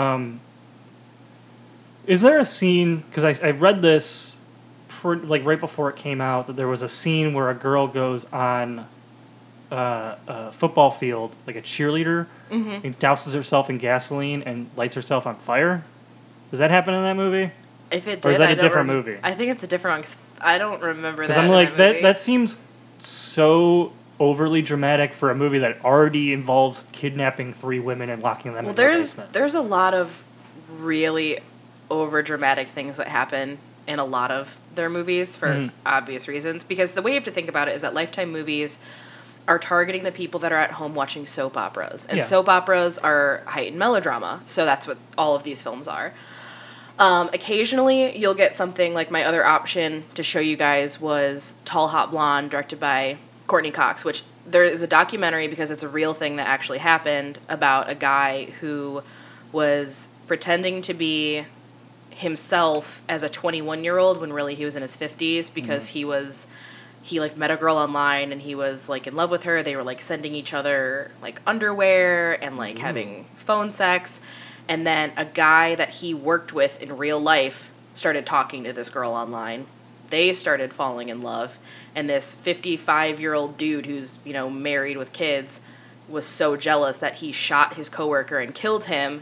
Is there a scene, because I read this like right before it came out, that there was a scene where a girl goes on a football field, like a cheerleader, and douses herself in gasoline and lights herself on fire? Does that happen in that movie? If it did, Or is that I a don't different movie? I think it's a different one 'cause I don't remember that. Because I'm in like, that movie. that seems so overly dramatic for a movie that already involves kidnapping 3 women and locking them Well, in the basement. there's a lot of really over dramatic things that happen in a lot of their movies for Mhm. obvious reasons. Because the way you have to think about it is that Lifetime movies are targeting the people that are at home watching soap operas, and Yeah. soap operas are heightened melodrama. So that's what all of these films are. Occasionally, you'll get something like my other option to show you guys was Tall Hot Blonde, directed by Courtney Cox, which there is a documentary because it's a real thing that actually happened about a guy who was pretending to be himself as a 21-year-old when really he was in his 50s because he like met a girl online and he was like in love with her. They were like sending each other like underwear and like having phone sex. And then a guy that he worked with in real life started talking to this girl online. They started falling in love. And this 55-year-old dude who's, you know, married with kids was so jealous that he shot his coworker and killed him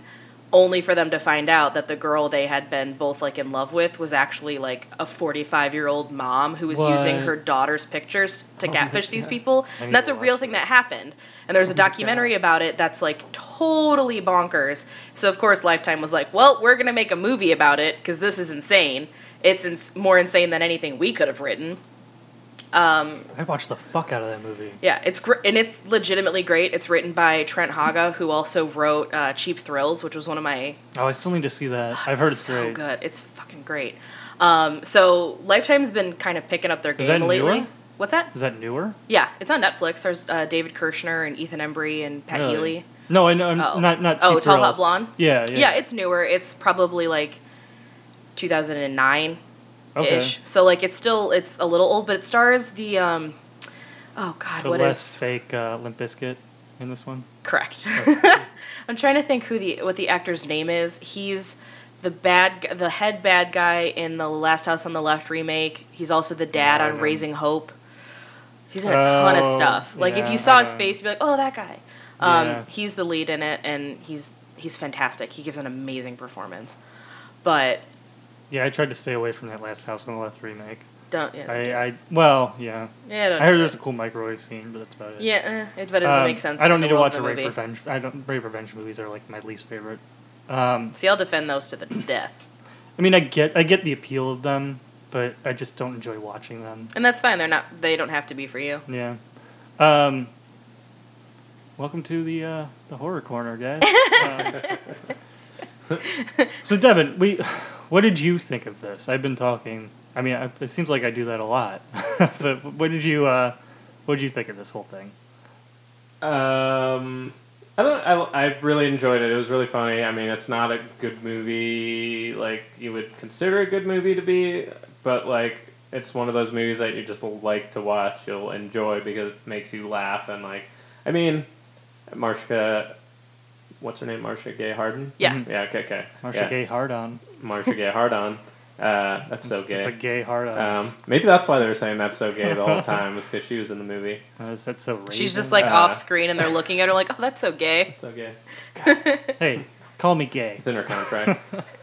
only for them to find out that the girl they had been both like in love with was actually like a 45-year-old mom who was using What? her daughter's pictures to Oh catfish my these God. people. I need And that's to a real watch thing this. that happened. And there's a documentary about it that's like totally bonkers. So of course Lifetime was like, well, we're going to make a movie about it because this is insane. It's more insane than anything we could have written. I watched the fuck out of that movie. Yeah, it's and it's legitimately great. It's written by Trent Haga, who also wrote Cheap Thrills, which was one of my Oh, I still need to see that. I've heard it's so great. good. It's fucking great. So Lifetime's been kind of picking up their Is that game lately. newer? What's that? Is that newer? Yeah, it's on Netflix. There's David Kirshner and Ethan Embry and Pat Really? Healy. No, I know. I'm Oh. not Oh, Cheap Tall Hot Thrills. Blonde? Yeah, Yeah, it's newer. It's probably like 2009-ish. Okay. So like it's a little old, but it stars the oh god, So what less is fake Limp Bizkit in this one. correct? I'm trying to think what the actor's name is. He's the head bad guy in the Last House on the Left remake. He's also the dad I on know. Raising Hope. He's in a ton of Oh, stuff. Like if yeah, you saw I his know. face, you'd be like, "Oh, that guy." Yeah. He's the lead in it, and he's fantastic. He gives an amazing performance. But Yeah, I tried to stay away from that Last House on the Left remake. don't yeah. Well, yeah. Don't I heard do there's it. a cool microwave scene, but that's about it. Yeah, but it doesn't make sense. I don't the need to world watch of a the rape movie. revenge. Rape revenge movies are like my least favorite. See, I'll defend those to the death, I mean, I get the appeal of them, but I just don't enjoy watching them. and that's fine. They don't have to be for you. Yeah. Welcome to the horror corner, guys. So Devin, what did you think of this? I've been talking. I mean, it seems like I do that a lot. But what did you think of this whole thing? I really enjoyed it. It was really funny. I mean, it's not a good movie like you would consider a good movie to be, but like it's one of those movies that you just like to watch. You'll enjoy because it makes you laugh and like. I mean, Marcia, what's her name? Marcia Gay Harden. Yeah. Mhm. Yeah. Okay. Marcia Gay hard on. Marcia Gay Hardon. That's so gay. It's a gay hard on. Maybe that's why they were saying that's so gay the whole time, was because she was in the movie. Is that so racist? She's just like off screen, and they're looking at her like, "Oh, that's so gay." So gay. Hey, call me gay. It's in her contract.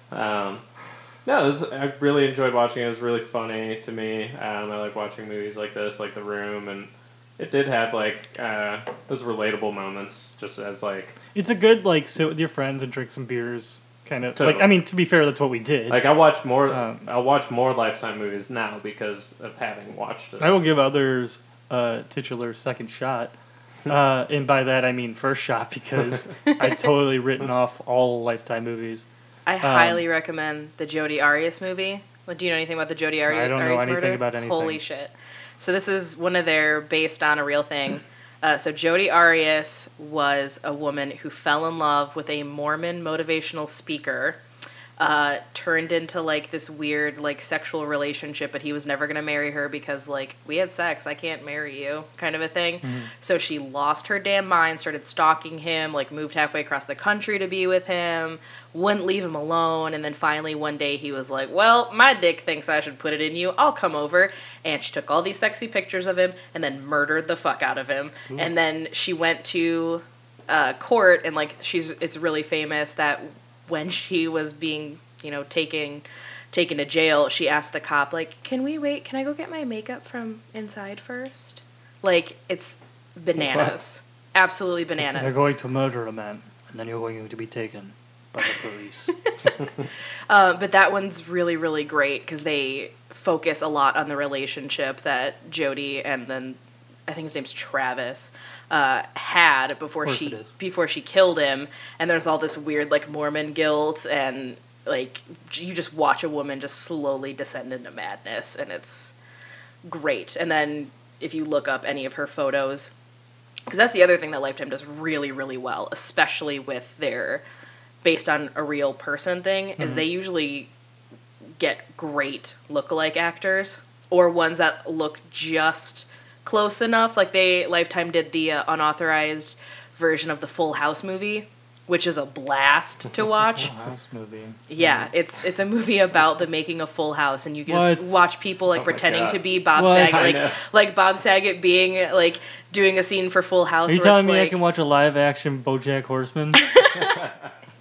No, I really enjoyed watching it. It was really funny to me. I like watching movies like this, like The Room, and it did have like those relatable moments, just as like It's a good like sit with your friends and drink some beers kind of. Totally. Like I mean, to be fair, that's what we did. I watch more. Um, I'll watch more Lifetime movies now because of having watched it. I will give others titular second shot. And by that I mean first shot because I totally written off all Lifetime movies. I highly recommend the Jodi Arias movie. Like, do you know anything about the Jodi Arias? I don't know Arias anything murder? about anything. Holy shit! So this is one of their based on a real thing. So Jodi Arias was a woman who fell in love with a Mormon motivational speaker. Turned into like this weird like sexual relationship, but he was never gonna marry her because like we had sex, I can't marry you, kind of a thing. Mm-hmm. So she lost her damn mind, started stalking him, like moved halfway across the country to be with him, wouldn't leave him alone, and then finally one day he was like, well, my dick thinks I should put it in you, I'll come over. And she took all these sexy pictures of him and then murdered the fuck out of him. Ooh. And then she went to court, and like it's really famous that when she was being, taken to jail, she asked the cop, like, can I go get my makeup from inside first? Like, it's bananas. Absolutely They're bananas. going to murder a man, and then you're going to be taken by the police. But that one's really, really great because they focus a lot on the relationship that Jodi and then I think his name's Travis had before Of course it is. before she killed him, and there's all this weird like Mormon guilt, and like you just watch a woman just slowly descend into madness, and it's great. And then if you look up any of her photos, because that's the other thing that Lifetime does really, really well, especially with their based on a real person thing, is they usually get great lookalike actors or ones that look just close enough. Like Lifetime did the unauthorized version of the Full House movie, which is a blast to watch. Full House movie. Yeah, it's a movie about the making of Full House, and you can What? just watch people like Oh my pretending God. to be Bob What? I Saget, know. like Bob Saget being like doing a scene for Full House. Are you where telling it's me I like, can watch a live action BoJack Horseman?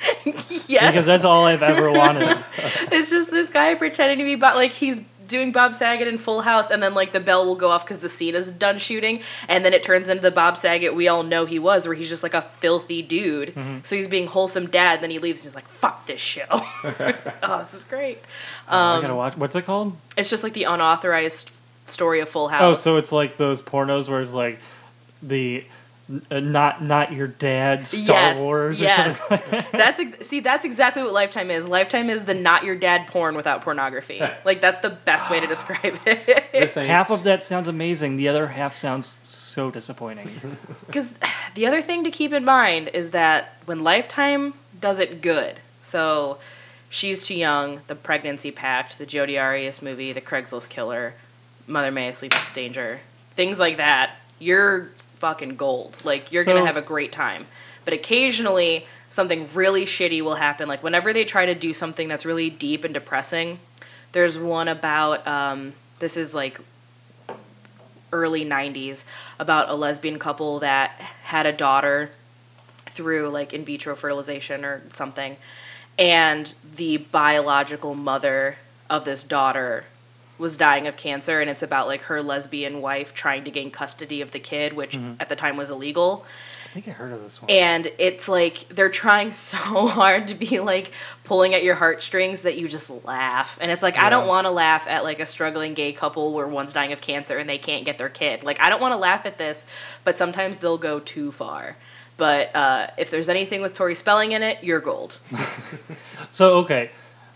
Yes. Because that's all I've ever wanted. It's just this guy pretending to be like he's doing Bob Saget in Full House, and then like the bell will go off because the scene is done shooting, and then it turns into the Bob Saget we all know he was, where he's just like a filthy dude. So he's being wholesome dad, then he leaves and he's like, fuck this show. Oh, this is great. I gotta watch. What's it called? It's just like the unauthorized story of Full House. Oh, so it's like those pornos where it's like the not your dad Star Wars or something like that. That's exactly what Lifetime is. Lifetime is the not your dad porn without pornography. Like that's the best way to describe it. Half of that sounds amazing. The other half sounds so disappointing. Because the other thing to keep in mind is that when Lifetime does it good, so She's Too Young, The Pregnancy Pact, the Jodi Arias movie, The Craigslist Killer, Mother May I Sleep with Danger, things like that, you're fucking gold. Like, you're going to have a great time. But occasionally, something really shitty will happen. Like, whenever they try to do something that's really deep and depressing, there's one about, this is like early 90s, about a lesbian couple that had a daughter through, like, in vitro fertilization or something. And the biological mother of this daughter was dying of cancer, and it's about like her lesbian wife trying to gain custody of the kid, which at the time was illegal. I think I heard of this one. And it's like they're trying so hard to be like pulling at your heartstrings that you just laugh. And it's like, I don't want to laugh at like a struggling gay couple where one's dying of cancer and they can't get their kid. Like, I don't want to laugh at this, but sometimes they'll go too far. But if there's anything with Tori Spelling in it, you're gold. So, okay.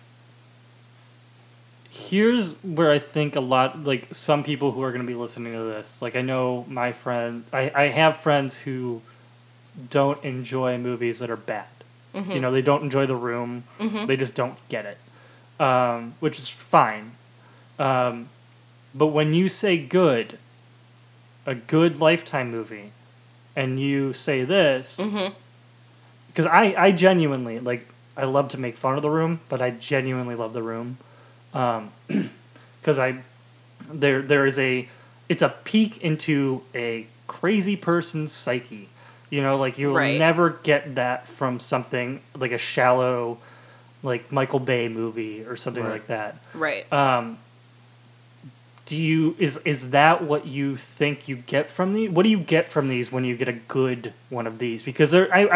Here's where I think a lot, like, some people who are going to be listening to this, like, I know my friend, I have friends who don't enjoy movies that are bad. Mm-hmm. You know, they don't enjoy The Room. Mm-hmm. They just don't get it, which is fine. But when you say good, a good Lifetime movie, and you say this, because I genuinely, like, I love to make fun of The Room, but I genuinely love The Room. Because there is it's a peek into a crazy person's psyche. You know, like, you'll never get that from something like a shallow, like, Michael Bay movie or something like that. Right. Is that what you think you get from these? What do you get from these when you get a good one of these? Because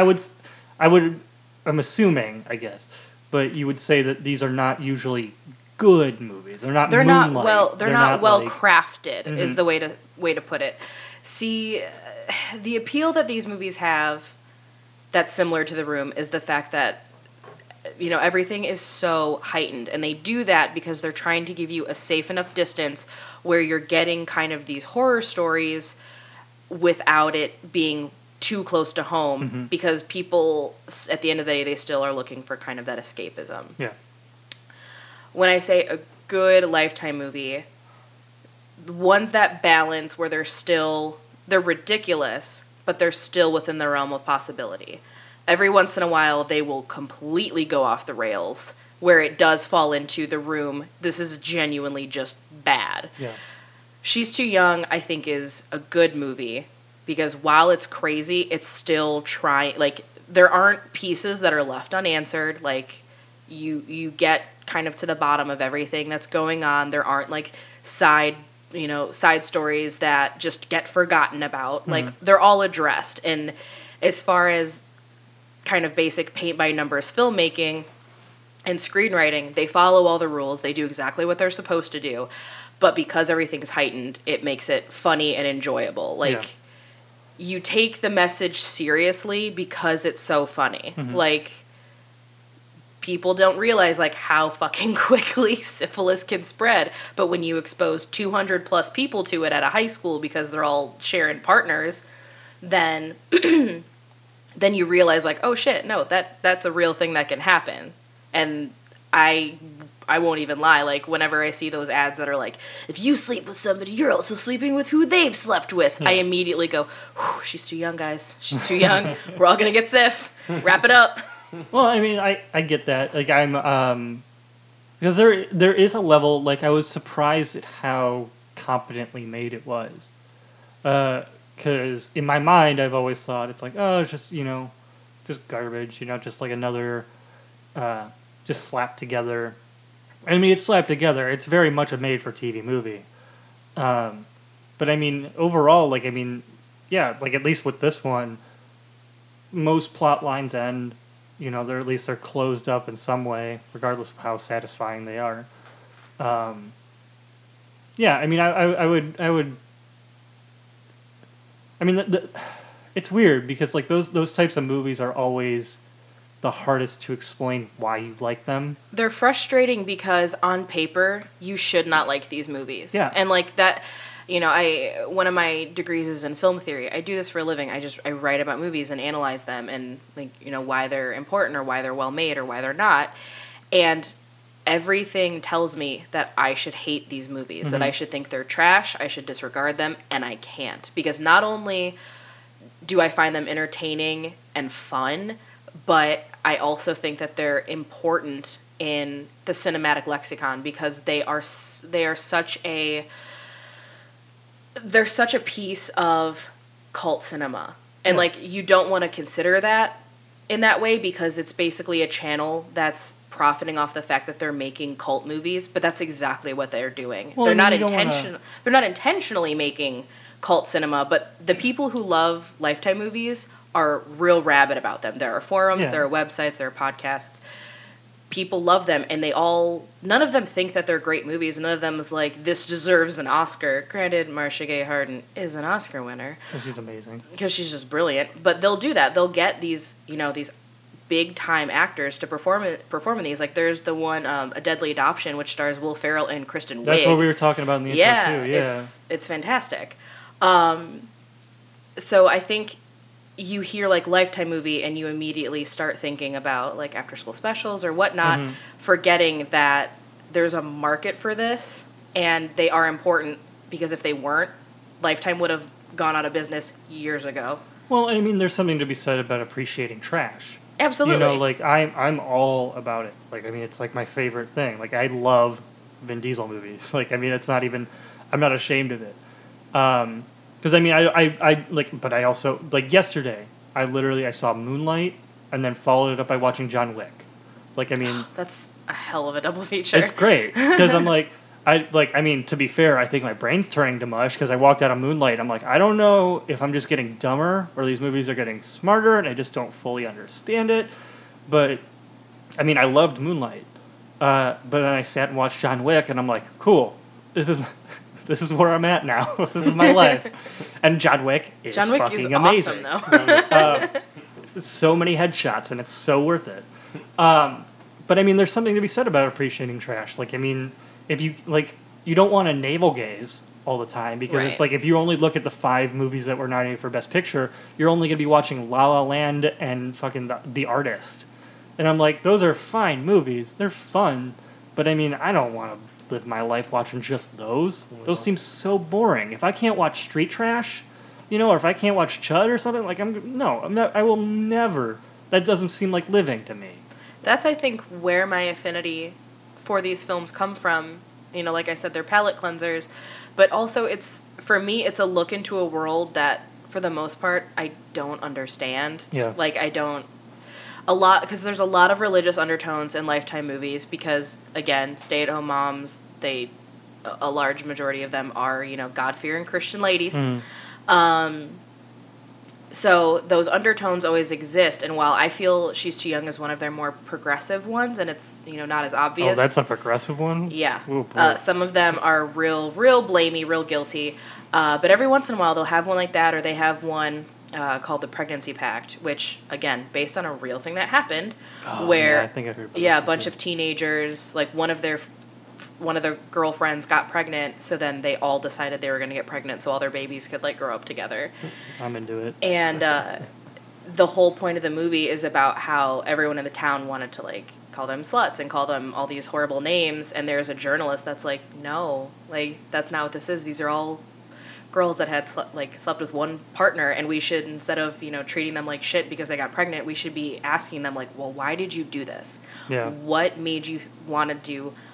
I'm assuming, I guess, but you would say that these are not usually good movies. They're not well crafted is the way to put it. See, the appeal that these movies have that's similar to The Room is the fact that, you know, everything is so heightened, and they do that because they're trying to give you a safe enough distance where you're getting kind of these horror stories without it being too close to home, because people, at the end of the day, they still are looking for kind of that escapism. Yeah. When I say a good Lifetime movie, the ones that balance where they're ridiculous, but they're still within the realm of possibility. Every once in a while, they will completely go off the rails, where it does fall into The Room. This is genuinely just bad. Yeah. She's Too Young, I think, is a good movie, because while it's crazy, it's still trying, like, there aren't pieces that are left unanswered. Like, you get kind of to the bottom of everything that's going on. There aren't, like, side stories that just get forgotten about. Like, they're all addressed. And as far as kind of basic paint-by-numbers filmmaking and screenwriting, they follow all the rules. They do exactly what they're supposed to do. But because everything's heightened, it makes it funny and enjoyable. Like, you take the message seriously because it's so funny. Like, people don't realize, like, how fucking quickly syphilis can spread. But when you expose 200 plus people to it at a high school because they're all sharing partners, then then you realize, like, oh shit, no, that's a real thing that can happen. And I won't even lie, like, whenever I see those ads that are like, if you sleep with somebody, you're also sleeping with who they've slept with, I immediately go, she's too young, guys. She's too young. We're all gonna get SIF. Wrap it up. Well, I mean, I get that. Like, I'm because there is a level, like, I was surprised at how competently made it was. Because in my mind, I've always thought it's like, oh, it's just, you know, just garbage. You know, just like another, just slapped together. I mean, it's slapped together. It's very much a made-for-TV movie. But I mean, overall, like, I mean, yeah, like at least with this one, most plot lines end. You know, they're at least they're closed up in some way, regardless of how satisfying they are. Yeah, I mean, I would. I mean, it's weird because like those types of movies are always the hardest to explain why you like them. They're frustrating because on paper you should not like these movies. Yeah. And like that, you know, one of my degrees is in film theory. I do this for a living. I write about movies and analyze them and like, you know, why they're important or why they're well made or why they're not. And everything tells me that I should hate these movies, that I should think they're trash, I should disregard them, and I can't. Because not only do I find them entertaining and fun, but I also think that they're important in the cinematic lexicon because they're such a piece of cult cinema. And like you don't want to consider that in that way because it's basically a channel that's profiting off the fact that they're making cult movies, but that's exactly what they're doing. Well, they're not they're not intentionally making cult cinema, but the people who love Lifetime movies are real rabid about them. There are forums, there are websites, there are podcasts. People love them, and none of them think that they're great movies. None of them is like, this deserves an Oscar. Granted, Marcia Gay Harden is an Oscar winner. She's amazing. Because she's just brilliant. But they'll do that. They'll get these, you know, these big-time actors to perform in these. Like, there's the one, A Deadly Adoption, which stars Will Ferrell and Kristen Wiig. That's what we were talking about in the intro, too. Yeah, it's fantastic. So I think you hear like Lifetime movie and you immediately start thinking about like after school specials or whatnot, forgetting that there's a market for this and they are important because if they weren't, Lifetime would have gone out of business years ago. Well, I mean, there's something to be said about appreciating trash. Absolutely. You know, like I'm all about it. Like, I mean, it's like my favorite thing. Like, I love Vin Diesel movies. Like, I mean, it's not even, I'm not ashamed of it. Because I mean, I like, but I also like yesterday. I saw Moonlight and then followed it up by watching John Wick. Like, I mean, that's a hell of a double feature. It's great because I'm like, I mean, to be fair, I think my brain's turning to mush because I walked out of Moonlight. I'm like, I don't know if I'm just getting dumber or these movies are getting smarter and I just don't fully understand it. But I mean, I loved Moonlight, but then I sat and watched John Wick and I'm like, cool, this is where I'm at now. This is my life. And John Wick is fucking amazing. Awesome, though. So many headshots, and it's so worth it. But I mean, there's something to be said about appreciating trash. Like, I mean, if you like, you don't want to navel gaze all the time because it's like if you only look at the 5 movies that were nominated for Best Picture, you're only going to be watching La La Land and fucking The Artist. And I'm like, those are fine movies. They're fun. But I mean, I don't want to live my life watching just those. Those seem so boring. If I can't watch street trash, you know, or if I can't watch Chud or something, like I'm not. I will never. That doesn't seem like living to me. That's, I think, where my affinity for these films come from. You know, like I said, they're palate cleansers, but also for me, it's a look into a world that, for the most part, I don't understand. Yeah. Like, because there's a lot of religious undertones in Lifetime movies because, again, stay-at-home moms, a large majority of them are, you know, God-fearing Christian ladies. So those undertones always exist, and while I feel She's Too Young is one of their more progressive ones, and it's, you know, not as obvious. Oh, that's a progressive one? Yeah. Ooh, some of them are real blamey, real guilty, but every once in a while they'll have one like that, or they have one called The Pregnancy Pact, which, again, based on a real thing that happened, where I think I heard about a bunch of teenagers, like one of their girlfriends got pregnant, so then they all decided they were going to get pregnant so all their babies could like grow up together. I'm into it. And the whole point of the movie is about how everyone in the town wanted to like call them sluts and call them all these horrible names, and there's a journalist that's like, no, like that's not what this is. These are all girls that had slept with one partner, and we should, instead of, you know, treating them like shit because they got pregnant, we should be asking them like, well, why did you do this? Yeah. What made you want to do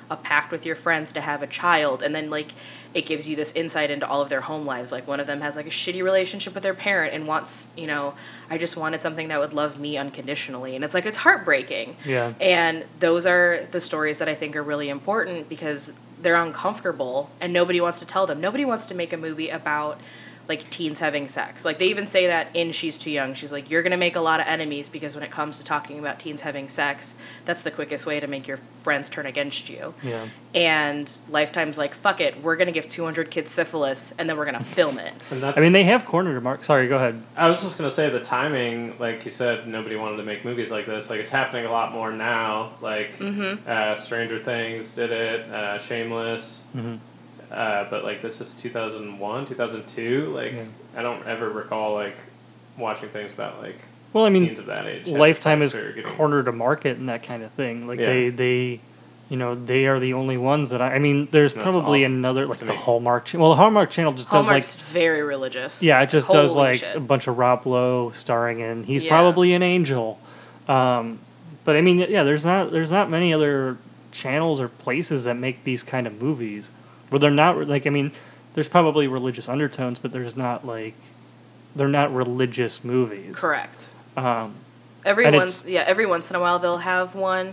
a pact with your friends to have a child, and then like it gives you this insight into all of their home lives. Like one of them has like a shitty relationship with their parent and wants, I just wanted something that would love me unconditionally, and it's like it's heartbreaking. Yeah. And those are the stories that I think are really important because they're uncomfortable and nobody wants to tell them. Nobody wants to make a movie about like teens having sex. Like they even say that in She's Too Young. She's like, you're going to make a lot of enemies because when it comes to talking about teens having sex, that's the quickest way to make your friends turn against you. Yeah. And Lifetime's like, fuck it, we're going to give 200 kids syphilis and then we're going to film it. And that's, I mean, they have cornered a mark. Sorry, go ahead. I was just gonna say the timing, like you said, nobody wanted to make movies like this. Like it's happening a lot more now. Like Stranger Things did it, Shameless. Mm-hmm. But like this is 2001, 2002. Like I don't ever recall like watching things about like Well, I mean, teens of that age. having Lifetime has sex or getting- cornered a market and that kind of thing. Like Yeah. they they are the only ones that I mean, there's That's probably awesome another like to the me. Hallmark channel. Well, the Hallmark channel just Hallmark's does very religious. like it just does Holy like shit. a bunch of Rob Lowe starring in. He's Yeah. probably an angel. But I mean, yeah, there's not many other channels or places that make these kind of movies where they're not like I mean, there's probably religious undertones, but there's not like they're not religious movies. Correct. Um, Every And once in a while they'll have one,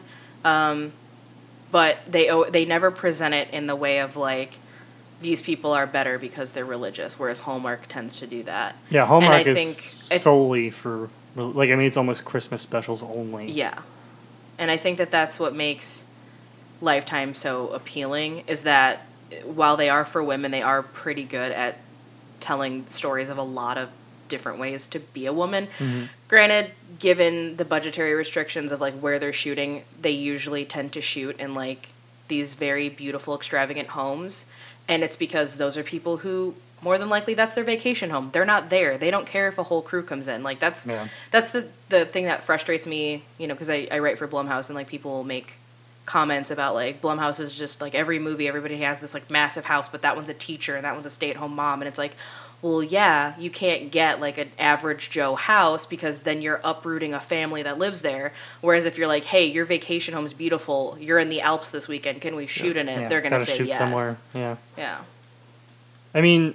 but they never present it in the way of like these people are better because they're religious, whereas Hallmark tends to do that. Yeah, Hallmark I is think solely for like I mean it's almost Christmas specials only. Yeah, and I think that that's what makes Lifetime so appealing is that while they are for women, they are pretty good at telling stories of a lot of different ways to be a woman. Granted, given the budgetary restrictions of like where they're shooting, they usually tend to shoot in like these very beautiful, extravagant homes, and it's because those are people who more than likely that's their vacation home. They're not there. They don't care if a whole crew comes in. Like that's the thing that frustrates me, because I write for Blumhouse and like people will make comments about like Blumhouse is just like every movie everybody has this like massive house, but that one's a teacher and that one's a stay-at-home mom, and it's like, well, yeah, you can't get like an average Joe house because then you're uprooting a family that lives there. Whereas if you're like, hey, your vacation home's beautiful, you're in the Alps this weekend, can we shoot in it? Yeah, They're gonna gotta say shoot yes. somewhere. Yeah. Yeah. I mean,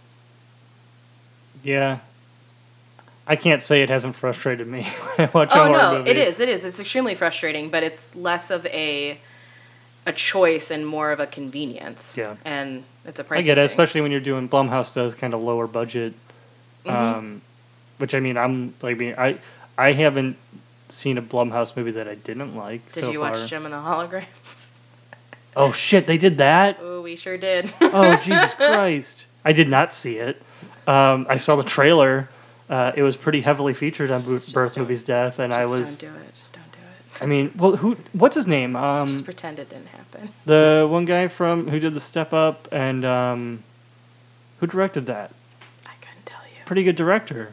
yeah. I can't say it hasn't frustrated me when I watch a Oh horror no, movie. it is. It's extremely frustrating, but it's less of a choice and more of a convenience. Yeah. And it's a I price. get it, especially when you're doing Blumhouse does kind of lower budget, which I mean I haven't seen a Blumhouse movie that I didn't like Did so you far. watch Gem and the Holograms? Oh shit, they did that? Oh, we sure did. Oh Jesus Christ! I did not see it. I saw the trailer. It was pretty heavily featured on Just Birth don't- Movies Death, and I Just was. don't do it. Just don't do it. I mean, well, what's his name? Just pretend it didn't happen. The one guy who did the Step Up, and who directed that? I couldn't tell you. Pretty good director.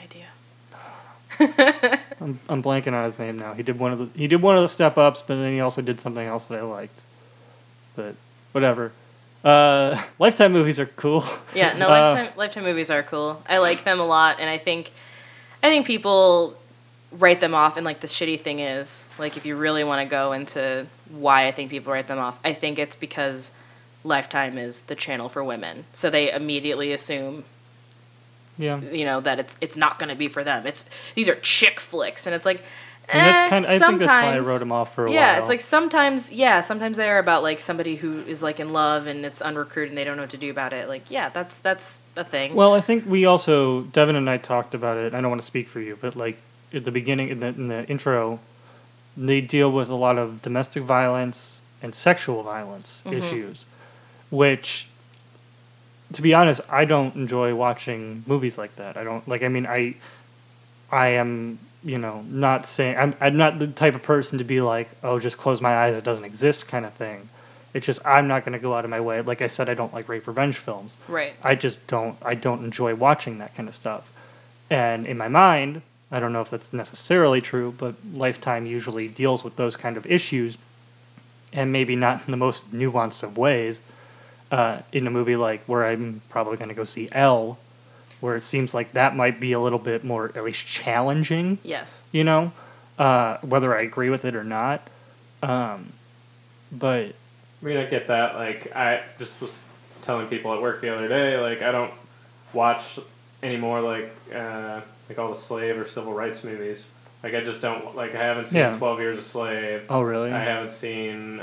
I have no idea. I'm blanking on his name now. He did one of the Step Ups, but then he also did something else that I liked. But whatever. Lifetime movies are cool. Yeah, no, Lifetime movies are cool. I like them a lot, and I think people write them off. And like the shitty thing is, like if you really want to go into why I think people write them off, I think it's because Lifetime is the channel for women, so they immediately assume, Yeah. that it's not going to be for them. These are chick flicks, and it's like. And that's I think that's why I sometimes- wrote him off for a while. Yeah, it's like sometimes they are about like somebody who is like in love and it's unrecruited and they don't know what to do about it. Like, yeah, that's a thing. Well, I think we also Devin and I talked about it. I don't want to speak for you, but like at the beginning in the intro, they deal with a lot of domestic violence and sexual violence issues, which, to be honest, I don't enjoy watching movies like that. I don't like. I mean, I am. Not saying I'm not the type of person to be like, oh, just close my eyes, it doesn't exist kind of thing. It's just I'm not going to go out of my way. Like I said, I don't like rape revenge films. Right. I don't enjoy watching that kind of stuff. And in my mind, I don't know if that's necessarily true, but Lifetime usually deals with those kind of issues, and maybe not in the most nuanced of ways. In a movie like where I'm probably going to go see Elle, where it seems like that might be a little bit more, at least challenging. Yes. Whether I agree with it or not. But I mean, I get that. Like, I just was telling people at work the other day, like, I don't watch anymore, like all the slave or civil rights movies. Like, I just don't, like, I haven't seen 12 Years a Slave. Oh, really? I haven't seen,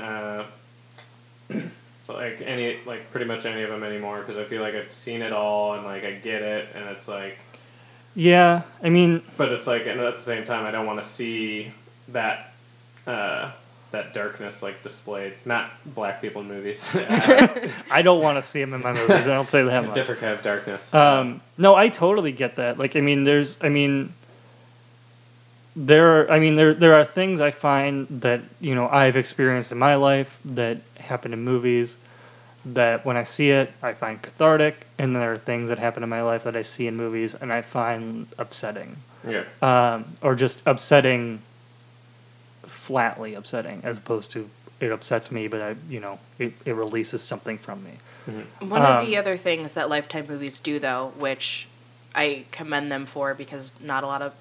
like, pretty much any of them anymore, because I feel like I've seen it all, and, like, I get it, and it's like... Yeah, I mean... But it's like, and at the same time, I don't want to see that darkness, like, displayed. Not black people in movies. I don't want to see them in my movies. I'll say that much. A different kind of darkness. No, I totally get that. Like, there are things I find that, I've experienced in my life that happen in movies that when I see it, I find cathartic, and there are things that happen in my life that I see in movies and I find upsetting. Yeah. Or just upsetting, flatly upsetting, as opposed to it upsets me, but it releases something from me. Mm-hmm. One of the other things that Lifetime movies do, though, which I commend them for, because not a lot of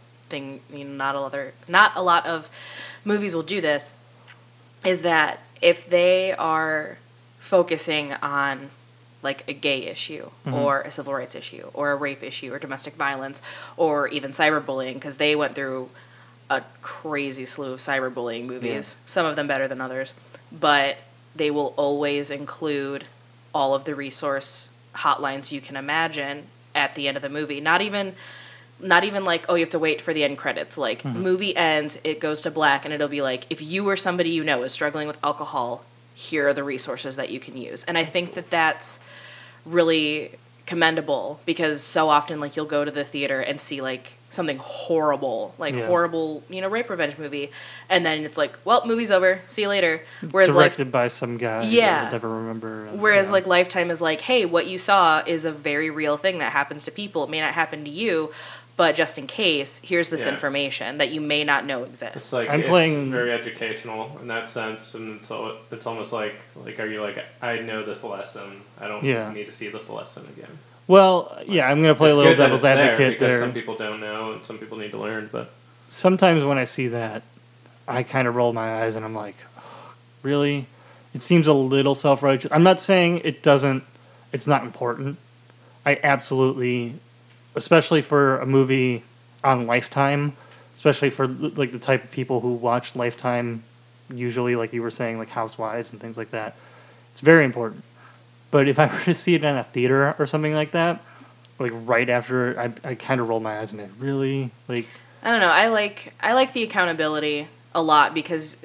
movies will do this, is that if they are focusing on, like, a gay issue, or a civil rights issue, or a rape issue, or domestic violence, or even cyberbullying, because they went through a crazy slew of cyberbullying movies, some of them better than others, but they will always include all of the resource hotlines you can imagine at the end of the movie. Not even like, oh, you have to wait for the end credits. Like, movie ends, it goes to black, and it'll be like, if you or somebody is struggling with alcohol, here are the resources that you can use. And I think that that's really commendable, because so often, like, you'll go to the theater and see, like, something horrible, horrible, rape revenge movie, and then it's like, well, movie's over, see you later. Whereas directed by some guy that I'll never remember. Whereas like Lifetime is like, hey, what you saw is a very real thing that happens to people. It may not happen to you, but just in case, here's this information that you may not know exists. It's like, it's very educational in that sense, and it's almost like are you like, I know this lesson, I don't need to see this lesson again. Well, yeah, I'm going to play a little devil's advocate because some people don't know and some people need to learn. But sometimes when I see that, I kind of roll my eyes and I'm like, oh, really? It seems a little self-righteous. I'm not saying it's not important. I absolutely, especially for a movie on Lifetime, especially for like the type of people who watch Lifetime, usually, like you were saying, like Housewives and things like that, it's very important. But if I were to see it in a theater or something like that, like right after, I kind of roll my eyes and be like, really? Like, I don't know. I like the accountability a lot, because,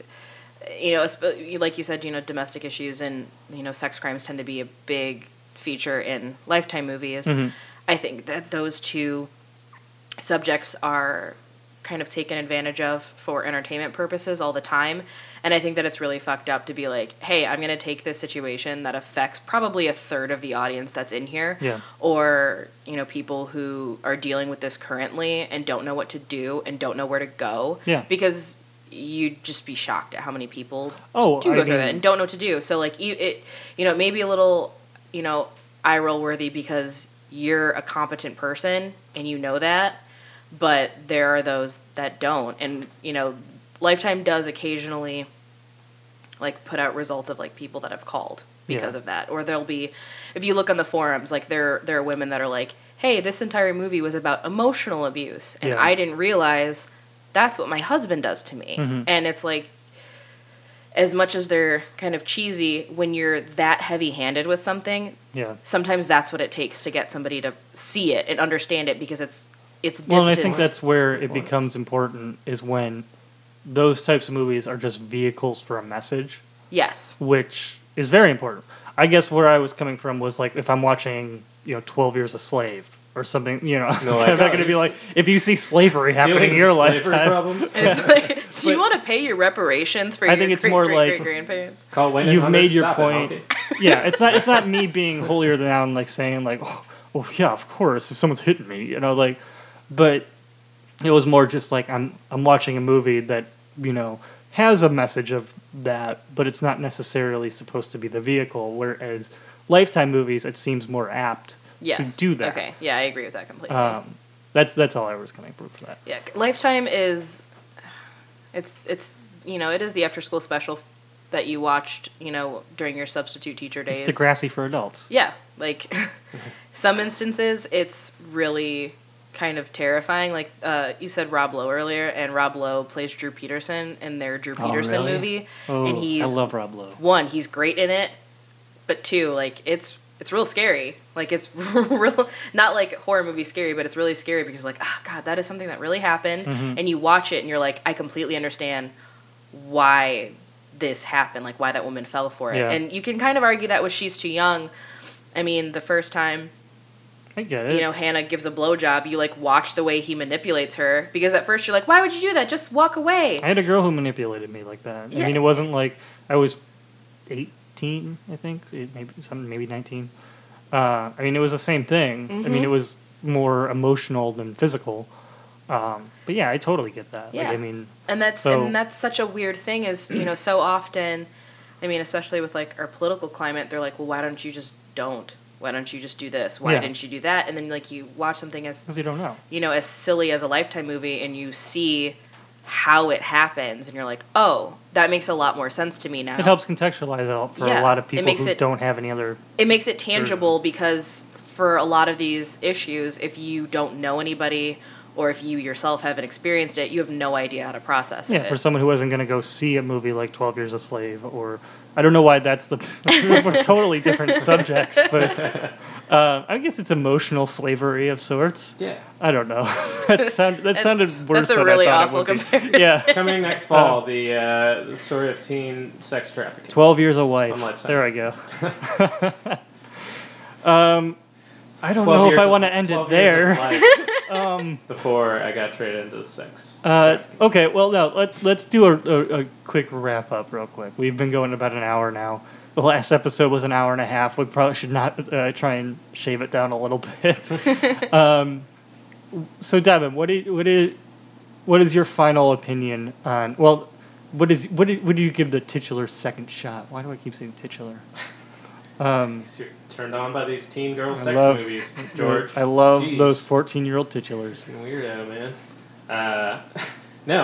like you said, domestic issues and, sex crimes tend to be a big feature in Lifetime movies. Mm-hmm. I think that those two subjects are kind of taken advantage of for entertainment purposes all the time. And I think that it's really fucked up to be like, hey, I'm going to take this situation that affects probably a third of the audience that's in here. Yeah. Or, people who are dealing with this currently and don't know what to do and don't know where to go. Yeah. Because you'd just be shocked at how many people do go through that and don't know what to do. So, like, it may be a little, eye roll worthy because you're a competent person and you know that, but there are those that don't. And, Lifetime does occasionally, like, put out results of, like, people that have called because of that. Or there'll be, if you look on the forums, like, there are women that are like, hey, this entire movie was about emotional abuse, and I didn't realize that's what my husband does to me. Mm-hmm. And it's like, as much as they're kind of cheesy, when you're that heavy-handed with something, sometimes that's what it takes to get somebody to see it and understand it, because it's distance. Well, and I think that's where it becomes important, is when those types of movies are just vehicles for a message. Yes. Which is very important. I guess where I was coming from was, like, if I'm watching, 12 Years a Slave or something, I'm not going to be like, if you see slavery happening in your lifetime. Problems? It's like, do you want to pay your reparations for your great-grandparents? You've made your point. Yeah, it's not me being holier than thou, like saying, like, oh, yeah, of course, if someone's hitting me, but it was more just like I'm watching a movie that, has a message of that, but it's not necessarily supposed to be the vehicle, whereas Lifetime movies, it seems more apt to do that. Okay, yeah, I agree with that completely. That's all I was coming for that. Yeah, Lifetime is, it is the after-school special that you watched, during your substitute teacher days. It's Degrassi for adults. Yeah, like some instances, it's really kind of terrifying. Like you said Rob Lowe earlier, and Rob Lowe plays Drew Peterson in their Drew Peterson really? movie. Oh, And I love Rob Lowe. one, he's great in it, but two, like it's real scary. Like it's real, not like horror movie scary, but it's really scary because like, oh God, that is something that really happened. Mm-hmm. And you watch it and you're like, I completely understand why this happened, like why that woman fell for it. Yeah. And you can kind of argue that was She's Too Young. I mean, the first time, I get it. Hannah gives a blowjob, you like watch the way he manipulates her because at first you're like, why would you do that? Just walk away. I had a girl who manipulated me like that. Yeah. I mean, it wasn't like I was 18, I think, maybe 19. I mean, it was the same thing. I mean, Mhm. it was more emotional than physical. But yeah, I totally get that. Yeah. Like, I mean, And that's such a weird thing is, so often, I mean, especially with like our political climate, they're like, well, why don't you just don't? Why don't you just do this? Why Yeah. didn't you do that? And then like you watch something as, because you don't know. as silly as a Lifetime movie and you see how it happens and you're like, oh, that makes a lot more sense to me now. It helps contextualize it for Yeah, a lot of it people makes who it- don't have any other. It makes it tangible because for a lot of these issues, if you don't know anybody or if you yourself haven't experienced it, you have no idea how to process Yeah, it. for someone who wasn't going to go see a movie like 12 Years a Slave, or I don't know why that's we're totally different subjects, but I guess it's emotional slavery of sorts. Yeah. I don't know. that sounded worse That's a than really I thought awful it would be. comparison. Yeah. Coming next fall, the story of teen sex trafficking. 12 Years a Wife. On Lifetime. There I go. I don't 12 know if years I of- want to end it 12 years of there. life before I got traded into sex. trafficking. Okay, well, no, let's do a quick wrap up real quick. We've been going about an hour now. The last episode was an hour and a half. We probably should not try and shave it down a little bit. So, Devin, what is your final opinion on? Well, what do you give the titular second shot? Why do I keep saying titular? Because you're turned on by these teen girl sex love- movies, George. I love Jeez. those 14-year-old titulars. Fucking weirdo, man. No,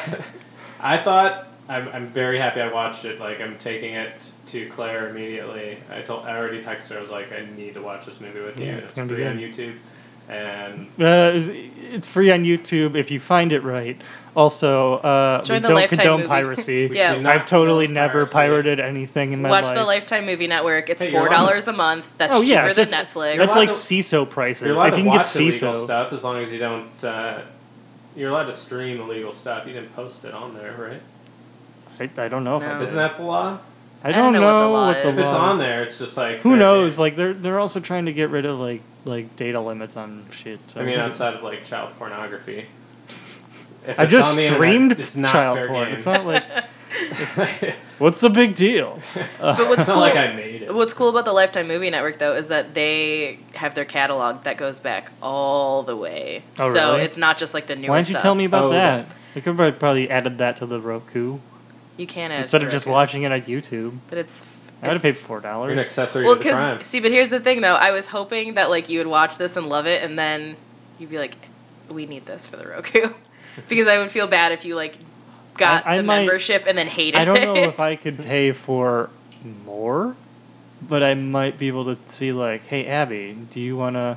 I thought I'm very happy I watched it. Like I'm taking it to Claire immediately. I already texted her. I was like, I need to watch this movie with you. Yeah, And it's it's gonna be free on good. YouTube. And It's free on YouTube if you find it right. Also, Join we the don't Lifetime condone movie. piracy. Yeah. do not I've totally condone never piracy. pirated anything in my Watch life. the Lifetime Movie Network. It's Hey, you're $4 a month. That's Oh cheaper yeah, than just, Netflix. that's allowed like to- CISO prices. you're allowed If to you can get watch illegal CISO, stuff as long as you don't. You're allowed to stream illegal stuff. You didn't post it on there, right? I don't know if I No. did. Isn't that the law? I don't know what the If it's law. on there, it's just like Who fair knows? game. Like they're also trying to get rid of like data limits on shit. So I mean, outside of like child pornography. If I it's just on the internet, streamed it's not child fair porn. game. It's not like what's the big deal? But what's It's not cool, like I made it. what's cool about the Lifetime Movie Network though is that they have their catalog that goes back all the way. Oh, so really? it's not just like the newer Why didn't you stuff. tell me about Oh, that? I could have probably added that to the Roku You can add instead it of to just Roku. watching it on YouTube. But it's I would have paid it's- You're an $4. accessory Well, to the crime. because see, but here's the thing though. I was hoping that like you would watch this and love it, and then you'd be like, "We need this for the Roku," because I would feel bad if you like got I the might- membership and then hated it. I don't know if I could pay for more, but I might be able to see like, hey Abby, do you wanna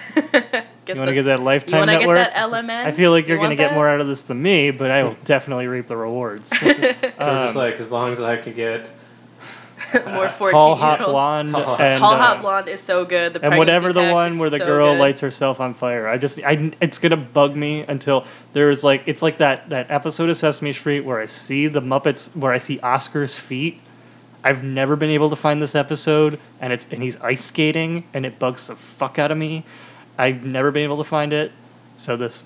get that Lifetime You wanna Network? get that LMN? I feel like you're You gonna want get that? more out of this than me, but I will definitely reap the rewards. So just Um, like as long as I can get More 14-year-old. Tall hot blonde Tall, and Tall uh, hot blonde is so good. The and whatever the pregnancy pact one is where the so girl good. lights herself on fire. It's gonna bug me until there's like it's like that episode of Sesame Street where I see the Muppets, where I see Oscar's feet. I've never been able to find this episode, and he's ice skating, and it bugs the fuck out of me. I've never been able to find it, so this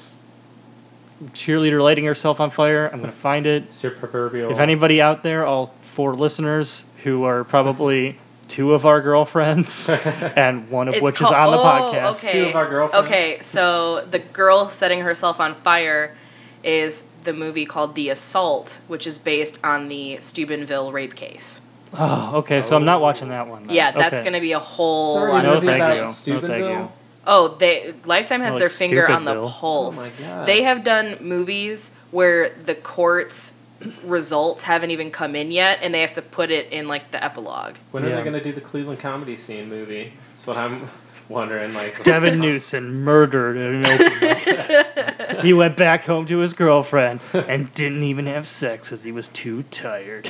cheerleader lighting herself on fire, I'm gonna find it. it's your proverbial. If anybody out there, all 4 listeners who are probably 2 of our girlfriends, and one of It's which called- is on the oh, podcast. Okay. Two of our girlfriends. Okay, so the girl setting herself on fire is the movie called The Assault, which is based on the Steubenville rape case. Oh, okay. So I'm not watching that one. then. Yeah, that's Okay. going to be a whole Sorry, lot No, of thank crazy. you. No, Steubenville? thank you. Oh, Lifetime has Oh, their like finger on the Stupidville. pulse. Oh my God. They have done movies where the courts results haven't even come in yet, and they have to put it in like the epilogue. When are Yeah. they going to do the Cleveland comedy scene movie? That's what I'm wondering. Like Devin Newson murdered in an open. He went back home to his girlfriend and didn't even have sex because he was too tired.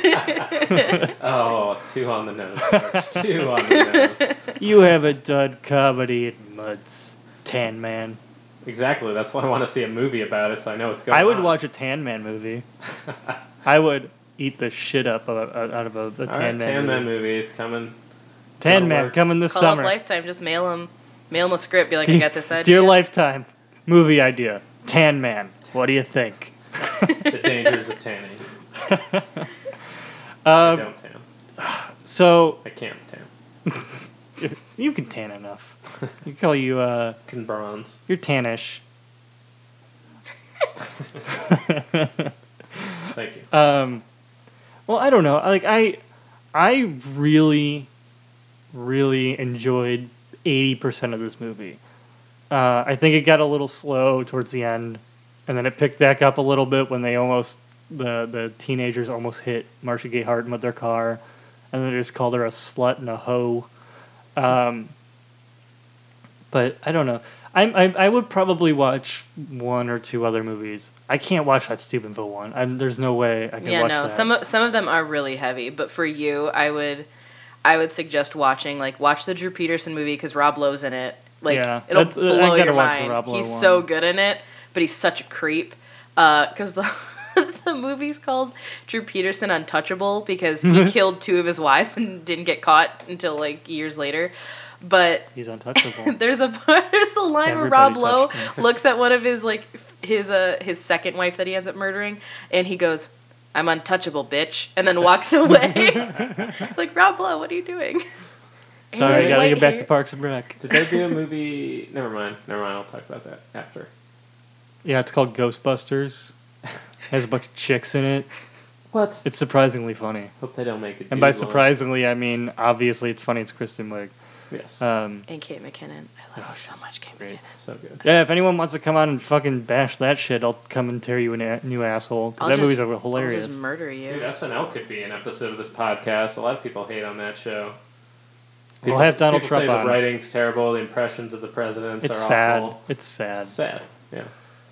Oh, 2 on the nose. George. 2 on the nose. You haven't done comedy in months, Tan Man. Exactly. That's why I want to see a movie about it, so I know what's going on. I would watch a Tan Man movie. I would eat the shit up out of a All Tan right, Man Tan movie. Man movie is coming. Tan So it Man works. coming this Call up summer. Lifetime, just mail them a script, be like, I got this idea. Dear Lifetime, movie idea. Tan Man. What do you think? The dangers of tanning. I don't tan. So I can't tan. you can tan enough. You call you Can bronze. you're tannish. Thank you. Well, I don't know. Like I really enjoyed 80% of this movie. I think it got a little slow towards the end, and then it picked back up a little bit when they the teenagers almost hit Marcia Gay Harden with their car, and then they just called her a slut and a hoe. But I don't know. I would probably watch 1 or 2 other movies. I can't watch that Steubenville one. There's no way I can Yeah, watch no. that. Some of them are really heavy, but for you, I would suggest watching watch the Drew Peterson movie because Rob Lowe's in it. Like Yeah, it'll I blow gotta your watch the mind. Rob Lowe He's one. so good in it, but he's such a creep. Because the the movie's called Drew Peterson Untouchable because he killed 2 of his wives and didn't get caught until years later. But He's untouchable. there's a line where Everybody Rob Lowe touched him. looks at one of his his second wife that he ends up murdering, and he goes, "I'm untouchable, bitch," and then walks away. Like, Rob Lowe, what are you doing? Sorry, has I gotta white get back hair. to Parks and Rec. Did they do a movie? Never mind. I'll talk about that after. Yeah, it's called Ghostbusters. Has a bunch of chicks in it. What? It's surprisingly funny. Hope they don't make it. And by surprisingly, I mean obviously it's funny. It's Kristen Wiig. Yes. And Kate McKinnon. I love you so she's much, Kate great. McKinnon. So good. Yeah, if anyone wants to come on and fucking bash that shit, I'll come and tear you a new asshole. Because that movie's hilarious. I'll just murder you. Dude, SNL could be an episode of this podcast. A lot of people hate on that show. We'll have Donald people Trump say on. the writing's terrible. The impressions of the presidents It's are sad. awful. It's sad. It's sad. Yeah.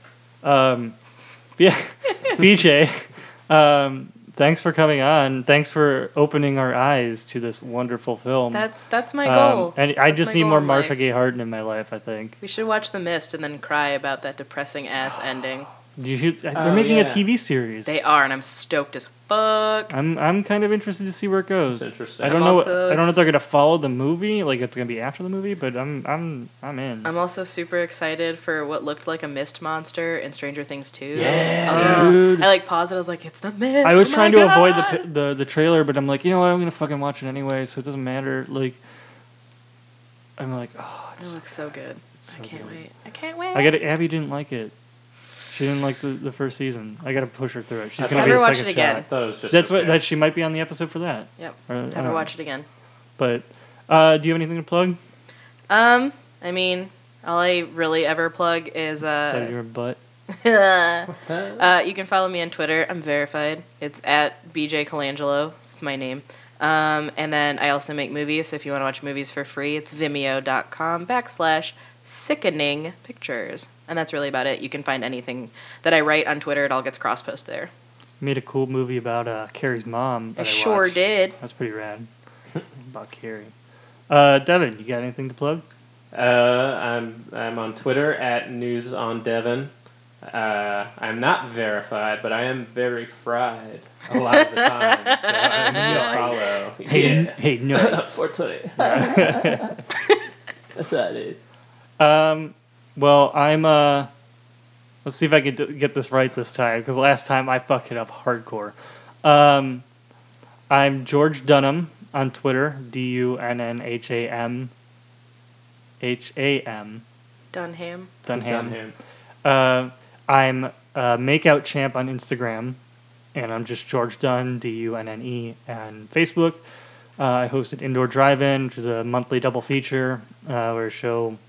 Yeah, BJ, thanks for coming on. Thanks for opening our eyes to this wonderful film. That's my goal. And I That's just my need goal more in Marcia life. Gay Harden in my life, I think. We should watch The Mist and then cry about that depressing ass ending. They're making yeah. a TV series. They are, and I'm stoked as fuck. I'm kind of interested to see where it goes. It's interesting. I don't I'm know. also I don't know if they're gonna follow the movie, like it's gonna be after the movie, but I'm in. I'm also super excited for what looked like a mist monster in Stranger Things 2. Yeah, dude. I paused it. I was like, it's the mist. I was oh trying my to avoid God. the trailer, but I'm like, you know what? I'm gonna fucking watch it anyway, so it doesn't matter. Like, I'm like, oh, It it's looks so good. so I can't good. wait. I can't wait. I got Abby didn't like it. She didn't like the first season. I gotta push her through it. She's Have gonna her be a watch second it again. I shot. thought it was just. That's okay. what that she might be on the episode for that. Yep. Or, I Have don't her know. watch it again. But do you have anything to plug? I mean, all I really ever plug is So your butt. you can follow me on Twitter. I'm verified. It's at BJ Colangelo. It's my name. And then I also make movies. So if you want to watch movies for free, it's vimeo.com/sickening pictures. And that's really about it. You can find anything that I write on Twitter. It all gets cross-posted there. Made a cool movie about Carrie's mom. I That sure watched. did. That's pretty rad. About Carrie. Devin, you got anything to plug? I'm on Twitter at newsondevin. I'm not verified, but I am very fried a lot of the time. So I'm gonna follow. Hey, Yeah. hey, nice. 420. That's how it is. Well, I'm let's see if I can get this right this time, because last time I fucked it up hardcore. I'm George Dunham on Twitter, DUNNHAM. Dunham. Dunham. I'm Makeout Champ on Instagram, and I'm just George Dunn, DUNNE, on Facebook. I hosted Indoor Drive-In, which is a monthly double feature where I show,